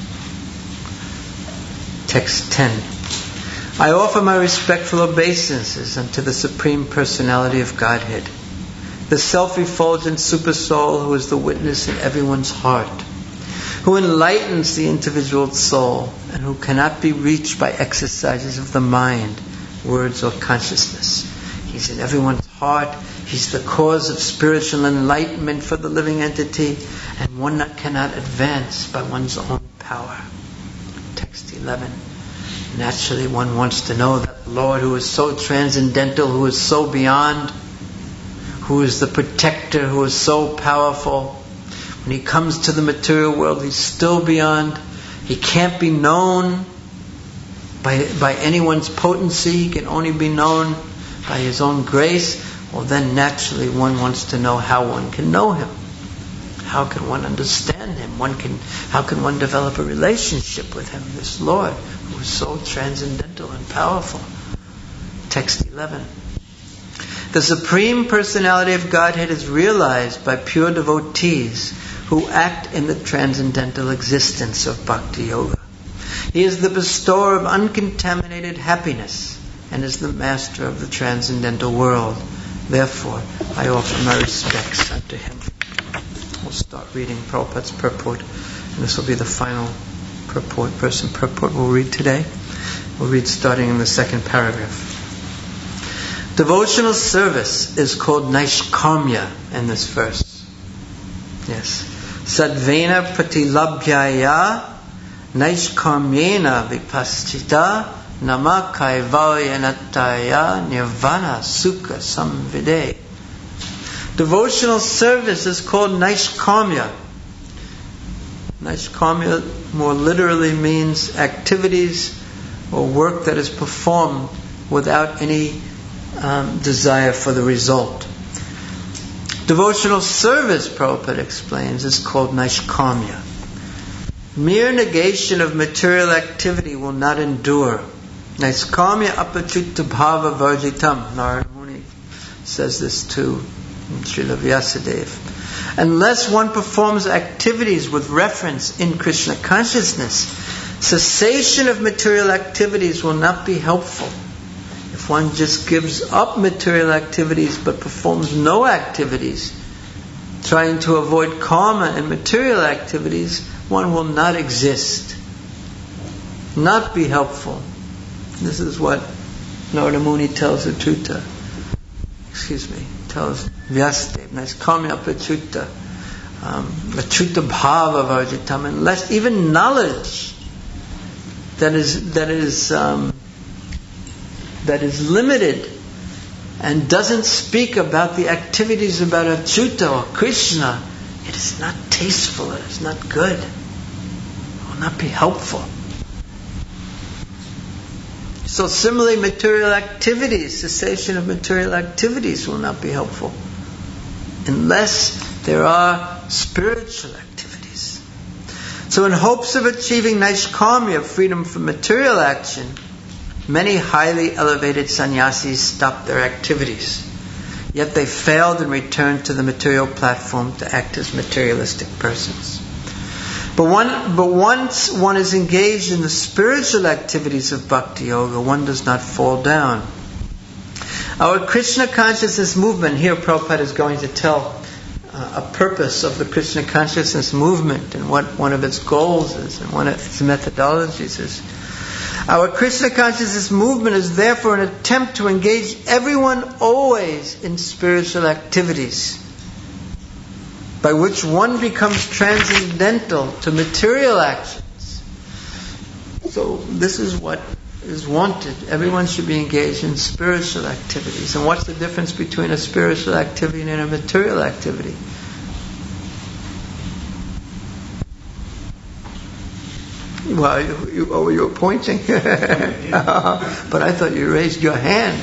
Text ten. I offer my respectful obeisances unto the Supreme Personality of Godhead, the self-effulgent Supersoul who is the witness in everyone's heart, who enlightens the individual soul, and who cannot be reached by exercises of the mind, words, or consciousness. He's in everyone's heart. He's the cause of spiritual enlightenment for the living entity, and one that cannot advance by one's own power. Text eleven. Naturally, one wants to know that Lord who is so transcendental, who is so beyond, who is the protector, who is so powerful. When he comes to the material world, he's still beyond. He can't be known by, by anyone's potency. He can only be known by his own grace. Well, then naturally one wants to know how one can know him. How can one understand him? One can, how can one develop a relationship with him, this Lord, who is so transcendental and powerful? Text eleven. The Supreme Personality of Godhead is realized by pure devotees who act in the transcendental existence of Bhakti Yoga. He is the bestower of uncontaminated happiness and is the master of the transcendental world. Therefore, I offer my respects unto him. We'll start reading Prabhupada's purport, and this will be the final purport, verse and purport we'll read today. We'll read starting in the second paragraph. Devotional service is called Naishkarmya in this verse. Yes. Sadvena pratilabhyaya Naishkarmyena vipaschita nama kaivalyanataya nirvana sukha samvide. Devotional service is called Naishkarmya. Naishkarmya more literally means activities or work that is performed without any um, desire for the result. Devotional service, Prabhupada explains, is called Naishkarmya. Mere negation of material activity will not endure. Naishkarmya apachutta bhava varjitam. Narada Muni says this too in Srila Vyasadeva. Unless one performs activities with reference in Krishna consciousness, cessation of material activities will not be helpful. If one just gives up material activities but performs no activities, trying to avoid karma and material activities, one will not exist, not be helpful. This is what Narada Muni tells Achyuta. Excuse me, tells Vyasadeva. Naishkarmya apachutta, achyutta bhava varjitam. Unless even knowledge that is that is um, that is limited and doesn't speak about the activities about Achyuta or Krishna, it is not tasteful, it is not good, it will not be helpful. So similarly, material activities, cessation of material activities will not be helpful unless there are spiritual activities. So in hopes of achieving Naishkarmya, freedom from material action, many highly elevated sannyasis stopped their activities. Yet they failed and returned to the material platform to act as materialistic persons. But, one, but once one is engaged in the spiritual activities of Bhakti Yoga, one does not fall down. Our Krishna consciousness movement, here Prabhupada is going to tell uh, a purpose of the Krishna consciousness movement and what one of its goals is and one of its methodologies is. Our Krishna consciousness movement is therefore an attempt to engage everyone always in spiritual activities, by which one becomes transcendental to material actions. So this is what is wanted. Everyone should be engaged in spiritual activities. And what's the difference between a spiritual activity and a material activity? Well, you, you, oh, you were pointing. But I thought you raised your hand.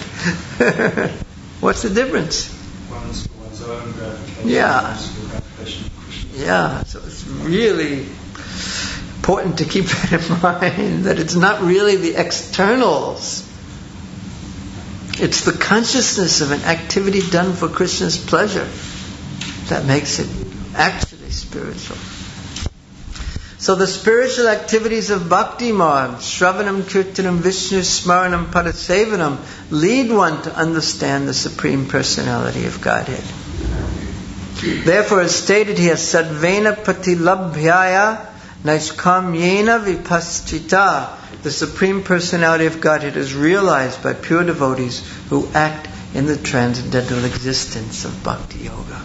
What's the difference? One's for one's own gratification. Yeah. One's for gratification of Krishna. Yeah, so it's really important to keep that in mind, that it's not really the externals. It's the consciousness of an activity done for Krishna's pleasure that makes it actually spiritual. So the spiritual activities of Bhakti Marg, Shravanam, Kirtanam, Vishnu, Smaranam, Padasevanam, lead one to understand the Supreme Personality of Godhead. Therefore, as stated here, Sadvena Patilabhyaya Naishkamyena Vipaschita, the Supreme Personality of Godhead is realized by pure devotees who act in the transcendental existence of Bhakti Yoga.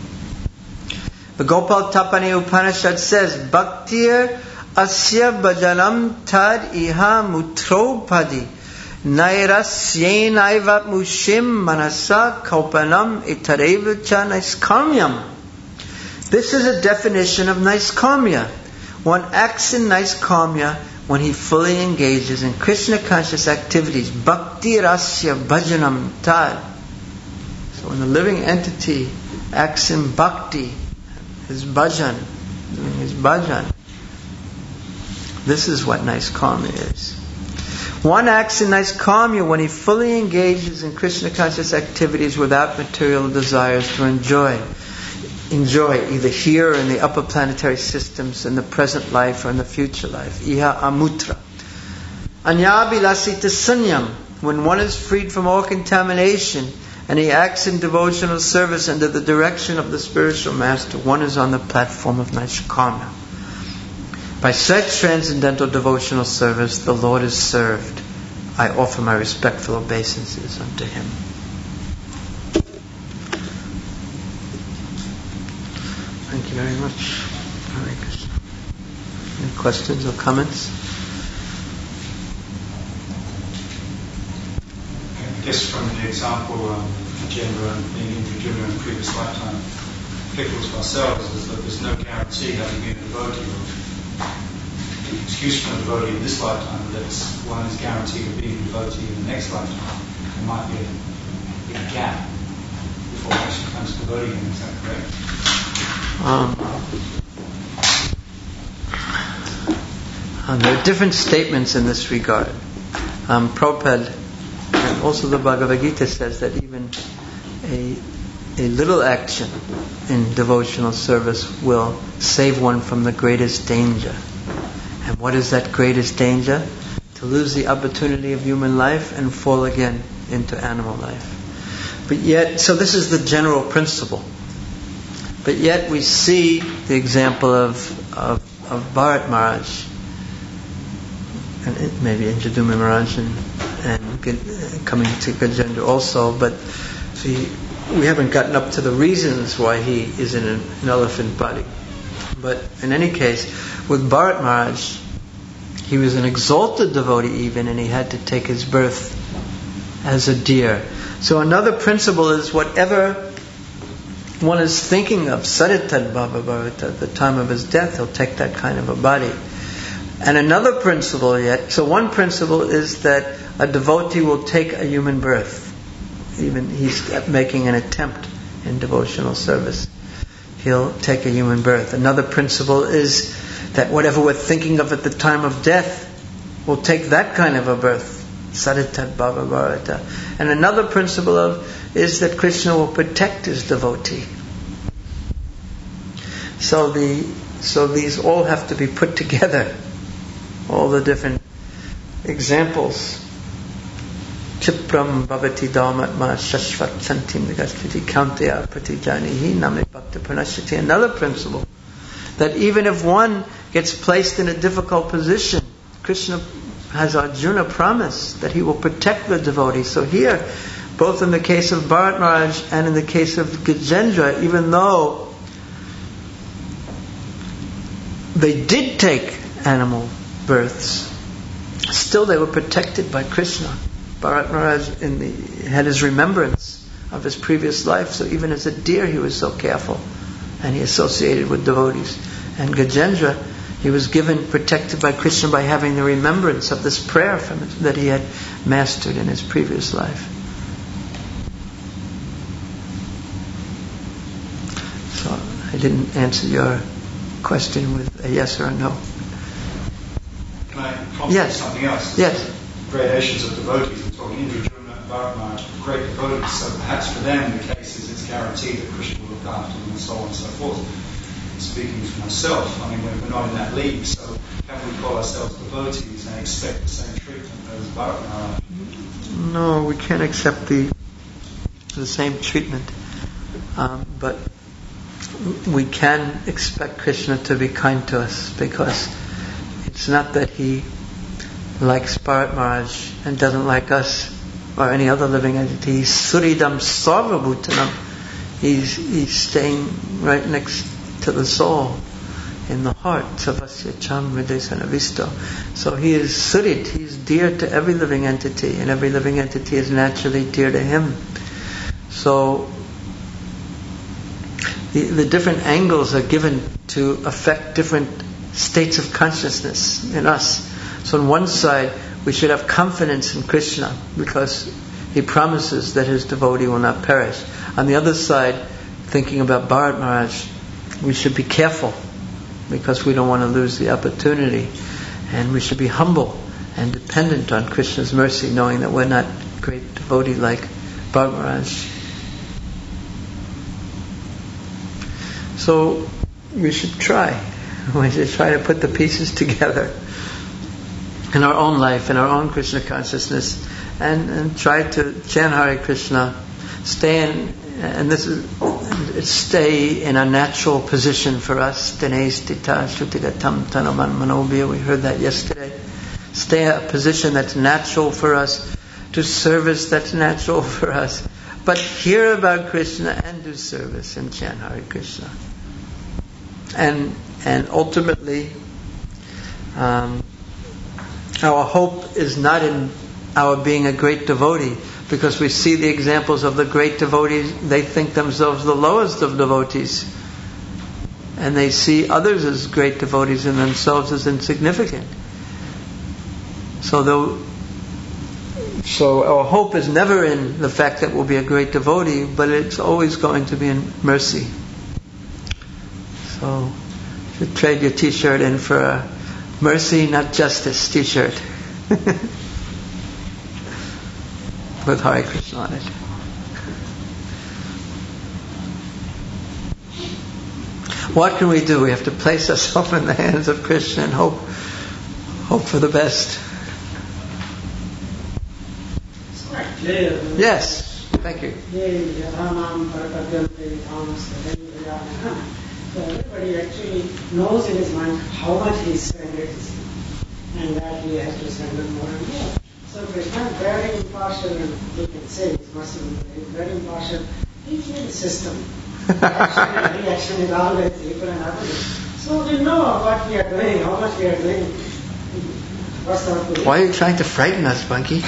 The Gopal Tapani Upanishad says, Bhaktir asya bhajanam tad iha mutropadi nairasyenaiva mushim manasa kaupanam itareva cha naiskamyam. This is a definition of naiskamya. One acts in naiskamya when he fully engages in Krishna conscious activities. Bhakti rasya bhajanam tad. So when the living entity acts in bhakti, his bhajan, doing his bhajan, this is what naiskamya is. One acts in naiskamya when he fully engages in Krishna conscious activities without material desires to enjoy. Enjoy either here or in the upper planetary systems, in the present life or in the future life. Iha amutra. Anyabilasita sanyam, when one is freed from all contamination and he acts in devotional service under the direction of the spiritual master, one is on the platform of naiskamya. By such transcendental devotional service, the Lord is served. I offer my respectful obeisances unto Him. Thank you very much. Hare Krishna. Any questions or comments? I guess from the example um, Jemba and being in Arjuna in previous lifetime, applicable to ourselves is that there's no guarantee, having been a devotee, or the excuse from a devotee in this lifetime, that one is guaranteed of being a devotee in the next lifetime. There might be a, a gap before one actually becomes a devotee again. Is that correct? Um, uh, there are different statements in this regard. Um, Prabhupada and also the Bhagavad Gita says that even a, a little action in devotional service will save one from the greatest danger. And what is that greatest danger? To lose the opportunity of human life and fall again into animal life. But yet, so this is the general principle. But yet we see the example of of, of Bharat Maharaj, and it, maybe Indradyumna Maharaj, and, and uh, coming to Gajendra also. But see, we haven't gotten up to the reasons why he is in an, an elephant body. But in any case, with Bharat Maharaj, he was an exalted devotee even, and he had to take his birth as a deer. So another principle is whatever one is thinking of, Saritad Bhava Bharata, at the time of his death, he'll take that kind of a body. And another principle yet, so one principle is that a devotee will take a human birth. Even he's making an attempt in devotional service. He'll take a human birth. Another principle is that whatever we're thinking of at the time of death will take that kind of a birth. Saritad Bhava Bharata. And another principle of is that Krishna will protect his devotee. So the so these all have to be put together, all the different examples, Chipram bhavati dharmatma shashvat santim nagastiti kauntaya pratijanihi name bhakta pranashyati. Another principle, that even if one gets placed in a difficult position, Krishna has Arjuna promise that he will protect the devotee. So here, both in the case of Bharat Maharaj and in the case of Gajendra, even though they did take animal births, still they were protected by Krishna. Bharat Maharaj in the, had his remembrance of his previous life, so even as a deer he was so careful, and he associated with devotees. And Gajendra, he was given, protected by Krishna by having the remembrance of this prayer from it, that he had mastered in his previous life. So I didn't answer your question with a yes or a no. Can I comment yes. something else? Yes. Gradations of devotees. We're talking Indra, Jumna, and Bharat Maharaj, great devotees. So perhaps for them the case is it's guaranteed that Krishna will look after them and so on and so forth. Speaking for myself, I mean, we're not in that league, so can we call ourselves devotees and expect the same treatment as Bharat Maharaj? No, we can't accept the the same treatment, um, but we can expect Krishna to be kind to us, because it's not that he likes Bharat Maharaj and doesn't like us or any other living entity. He's Suridam Sarvabhutanam. He's he's staying right next to the soul, in the heart. Savasya Cham Hridesanavisto. So he is Surit, he is dear to every living entity, and every living entity is naturally dear to him. So the, the different angles are given to affect different states of consciousness in us. So on one side, we should have confidence in Krishna, because he promises that his devotee will not perish. On the other side, thinking about Bharat Maharaj, we should be careful, because we don't want to lose the opportunity, and we should be humble and dependent on Krishna's mercy, knowing that we're not great devotee like Bharat Maharaj. So we should try. We should try to put the pieces together in our own life, in our own Krishna consciousness, and, and try to chant Hare Krishna, stay in, and this is stay in a natural position for us. We heard that yesterday. Stay in a position that's natural for us, do service that's natural for us, but hear about Krishna and do service and chant Hare Krishna. And and ultimately, um, our hope is not in our being a great devotee, because we see the examples of the great devotees. They think themselves the lowest of devotees, and they see others as great devotees and themselves as insignificant. So though, so our hope is never in the fact that we'll be a great devotee, but it's always going to be in mercy. So you should trade your t-shirt in for a mercy, not justice t-shirt. With Hare Krishna on it. What can we do? We have to place ourselves in the hands of Krishna and hope hope for the best. Yes, thank you. So everybody actually knows in his mind how much he spends, and that he has to spend it more and more. So Krishna is very impartial, and we can say it's merciful, he's very impartial. He's in the system. Action and reaction is always equal and opposite. So we know what we are doing, how much we are doing. What's our position? Why are you trying to frighten us, Bunky?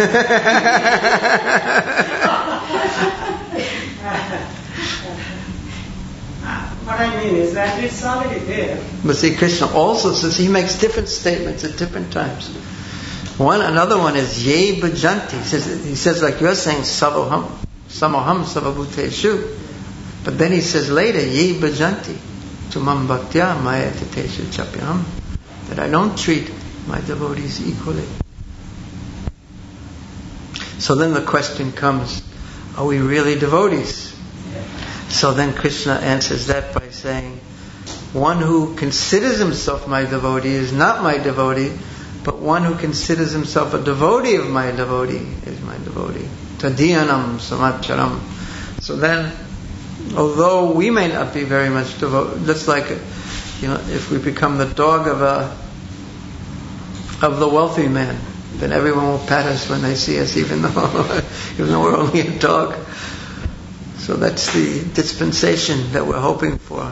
What I mean is that it's already there. But see, Krishna also says, he makes different statements at different times. One, another one is Ye Bhajanti. He says, he says like you're saying, Savoham, Samoham Savabhuteshu. But then he says later, Ye Bhajanti, Tumam Bhaktya Maya Tateshu Chapyam. That I don't treat my devotees equally. So then the question comes, are we really devotees? So then Krishna answers that by saying, one who considers himself my devotee is not my devotee, but one who considers himself a devotee of my devotee is my devotee. Tadhiyanam samacharam. So then, although we may not be very much devoted, just like, you know, if we become the dog of a of the wealthy man, then everyone will pat us when they see us, even though even though we're only a dog. So that's the dispensation that we're hoping for.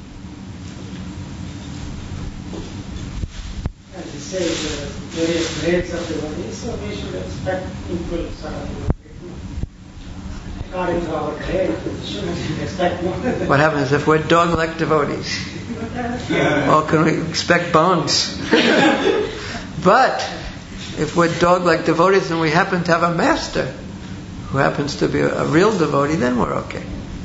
As you say, the various grades of devotees, so we should expect equal sort of treatment. According to our grade, we shouldn't expect more. What happens if we're dog-like devotees? Well, can we expect bones? But if we're dog-like devotees and we happen to have a master who happens to be a, a real devotee, then we're okay.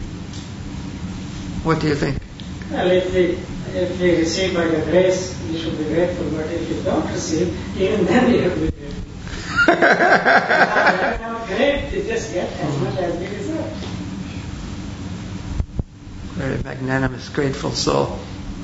What do you think? Well, if we, if we receive by the grace, we should be grateful. But if we don't receive, even then we have to be grateful. That's not great. We just get as much as we deserve. Very magnanimous, grateful soul.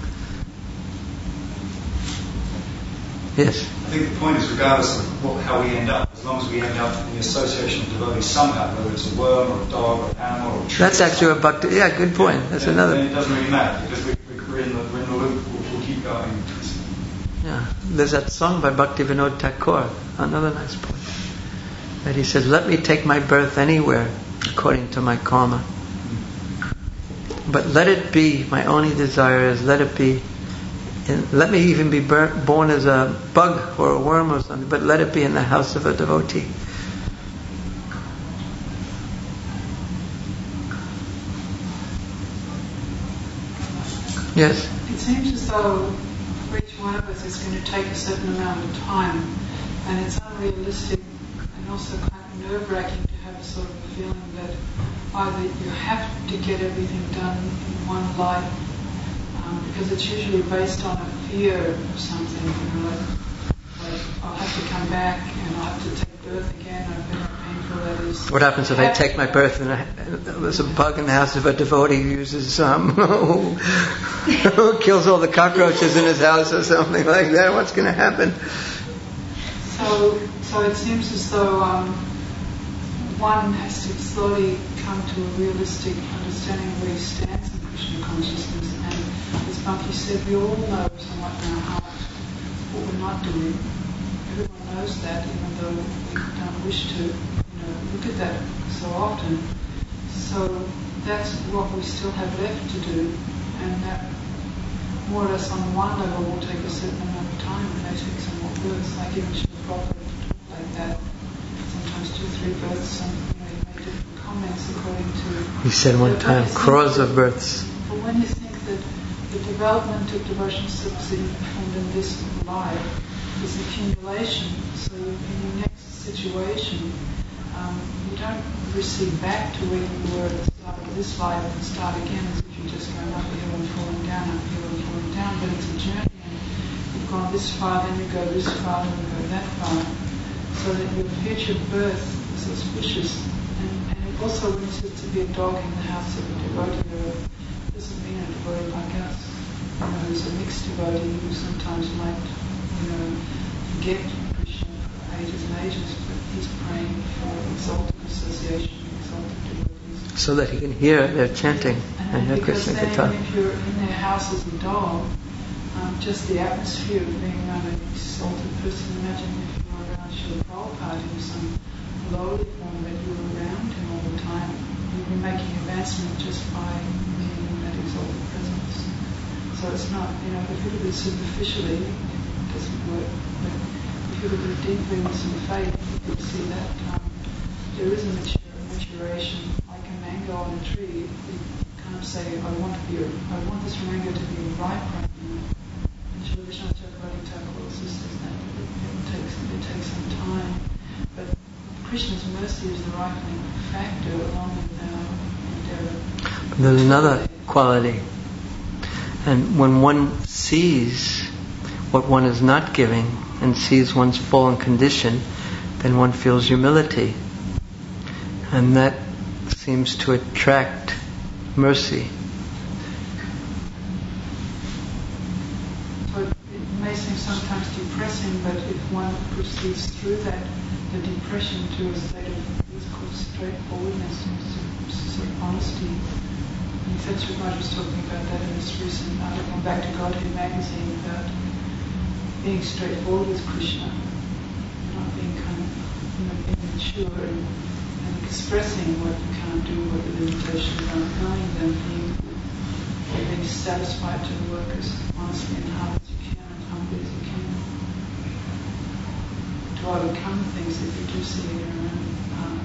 Yes? I think the point is, regardless of what, how we end up, as long as we end up in the association of devotees somehow, whether it's a worm or a dog or an animal or a tree. That's actually a bhakti. Yeah, good point. That's yeah, another. Then it doesn't really matter because we, we're, in the, we're in the loop. We'll, we'll keep going. Yeah, there's that song by Bhaktivinoda Thakur. Another nice point. That he says, "Let me take my birth anywhere, according to my karma. But let it be. My only desire is let it be. In, let me even be burnt, born as a bug or a worm or something. But let it be in the house of a devotee." Yes. It seems as though for each one of us it's going to take a certain amount of time, and it's unrealistic and also kind of nerve-wracking to have a sort of feeling that either you have to get everything done in one life, um, because it's usually based on a fear of something, you know, like, like I'll have to come back and I'll have to take birth again, I've been painful that is. What happens if I take my birth and I, there's a bug in the house of a devotee who uses um, who kills all the cockroaches in his house or something like that? What's going to happen? So, so it seems as though um, one has to slowly come to a realistic understanding of where he stands in Krishna consciousness. And as Bhakti said, we all know somewhat in our heart what we're not doing. Everyone knows that, even though we don't wish to, you know, look at that so often. So that's what we still have left to do, and that more or less on one level will take a certain amount of time. It may take some more births, like even Srila Prabhupada like that. Sometimes two, three births, and you know, he made different comments according to. He said one time, crores of births. But when you think that the development of devotional service that you performed in this life is accumulation, so in your next situation, um, you don't recede back to where you were at the start of this life and start again as if you're just going up a hill and falling down, up a hill and falling down, but it's a journey, and you've gone this far, then you go this far, then you go that far, so that your future birth is auspicious. And, and it also means to be a dog in the house of a devotee. It doesn't mean a devotee like us, you know, who's a mixed devotee who sometimes might, you know, forget Krishna for ages and ages, but he's praying for exalted association, exalted devotees. So that he can hear their chanting and, and hear Krishna then Katha. if you're in their house as a dog, um, just the atmosphere of being around an exalted person, imagine if you were around Srila Prabhupada in some lowly form that you were around him all the time, you'd be making advancement just by being in that exalted presence. So it's not, you know, if you look at it superficially, it doesn't work. But if you look at it deeply with some faith, you'll see that um, there is a mature, maturation, like a mango on a tree. You can't say, I want to be, a, I want this mango to be ripe right now. And Srila Vishwanath Chakravarti Thakur also says that it, it takes it takes some time. But Krishna's mercy is the ripening factor along with our endeavor. There's another quality. And when one sees what one is not giving and sees one's fallen condition, then one feels humility. And that seems to attract mercy. So it may seem sometimes depressing, but if one proceeds through that the depression to a state of what's called straightforwardness, sort of honesty. And Fetch Raj was talking about that in this recent article on Back to Godhead magazine about being straightforward with Krishna, not being kind of, you know, immature and, and expressing what you can't do, what the limitations are, knowing them, being, being satisfied to work as honestly and hard as you can, and humbly as you can, to overcome things that you do see in your own path.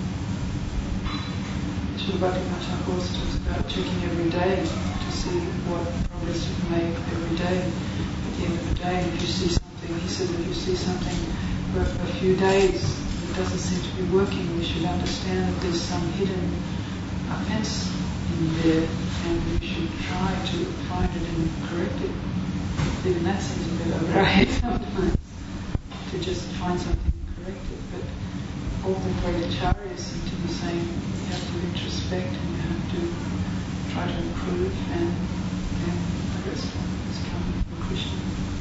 Srila Bhaktivinoda Thakur also talks about checking every day to see what progress you've made every day. At the end of the day, if you see something, he said if you see something for a few days that doesn't seem to be working, you should understand that there's some hidden offence in there, and you should try to find it and correct it. Even that seems a bit over our head sometimes, to just find something and correct it. But all the great acharyas seem to be saying you have to introspect and you have to try to improve, and, and the rest is coming from Krishna.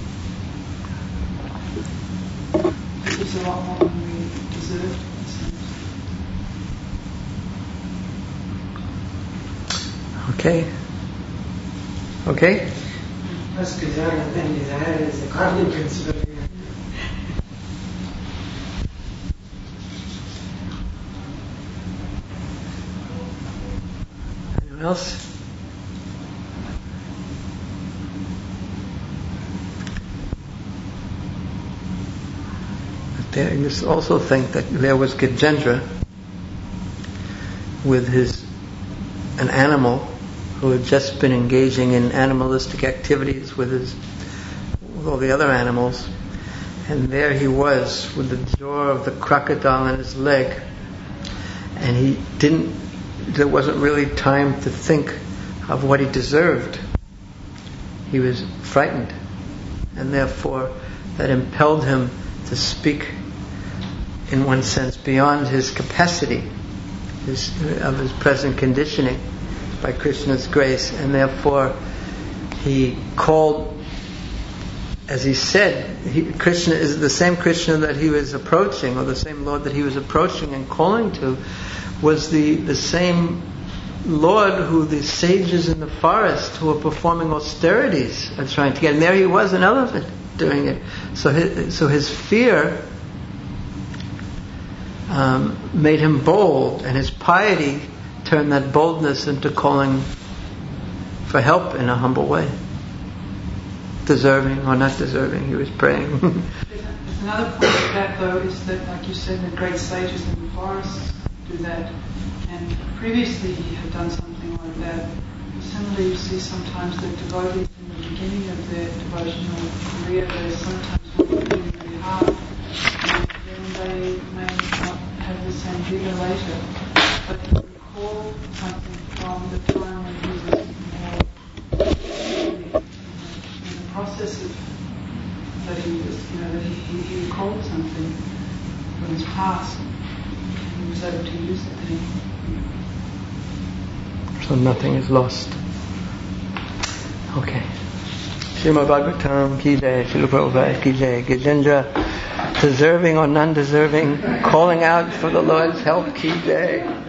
This is a lot more than we deserved, it seems. Okay. Okay? First desire and then desire is the cardinal principle here. Anyone else? But there, you also think that there was Gajendra with his an animal who had just been engaging in animalistic activities with his with all the other animals, and there he was with the jaw of the crocodile in his leg, and he didn't there wasn't really time to think of what he deserved. He was frightened, and therefore that impelled him to speak in one sense beyond his capacity his, of his present conditioning by Krishna's grace, and therefore he called, as he said, he, Krishna is the same Krishna that he was approaching, or the same Lord that he was approaching and calling to, was the, the same Lord who the sages in the forest who were performing austerities are trying to get. And there he was, an elephant, doing it. So his, so his fear um, made him bold, and his piety turned that boldness into calling for help in a humble way. Deserving or not deserving, he was praying. There's another point of that, though, is that, like you said, the great sages in the forests do that, and previously he had done something like that. Similarly, you see sometimes that devotees in the beginning of their devotional career, they sometimes work really, really hard, and then they may not have the same vigor later, but they recall something from the time when he was more in the process of that he was, you know, that he, he, he recalled something from his past. He was able to use it then. So nothing is lost. Okay. Srimad Bhagavatam ki jai, Srila Prabhupada ki jai. Gajendra, deserving or non-deserving, calling out for the Lord's help ki jai.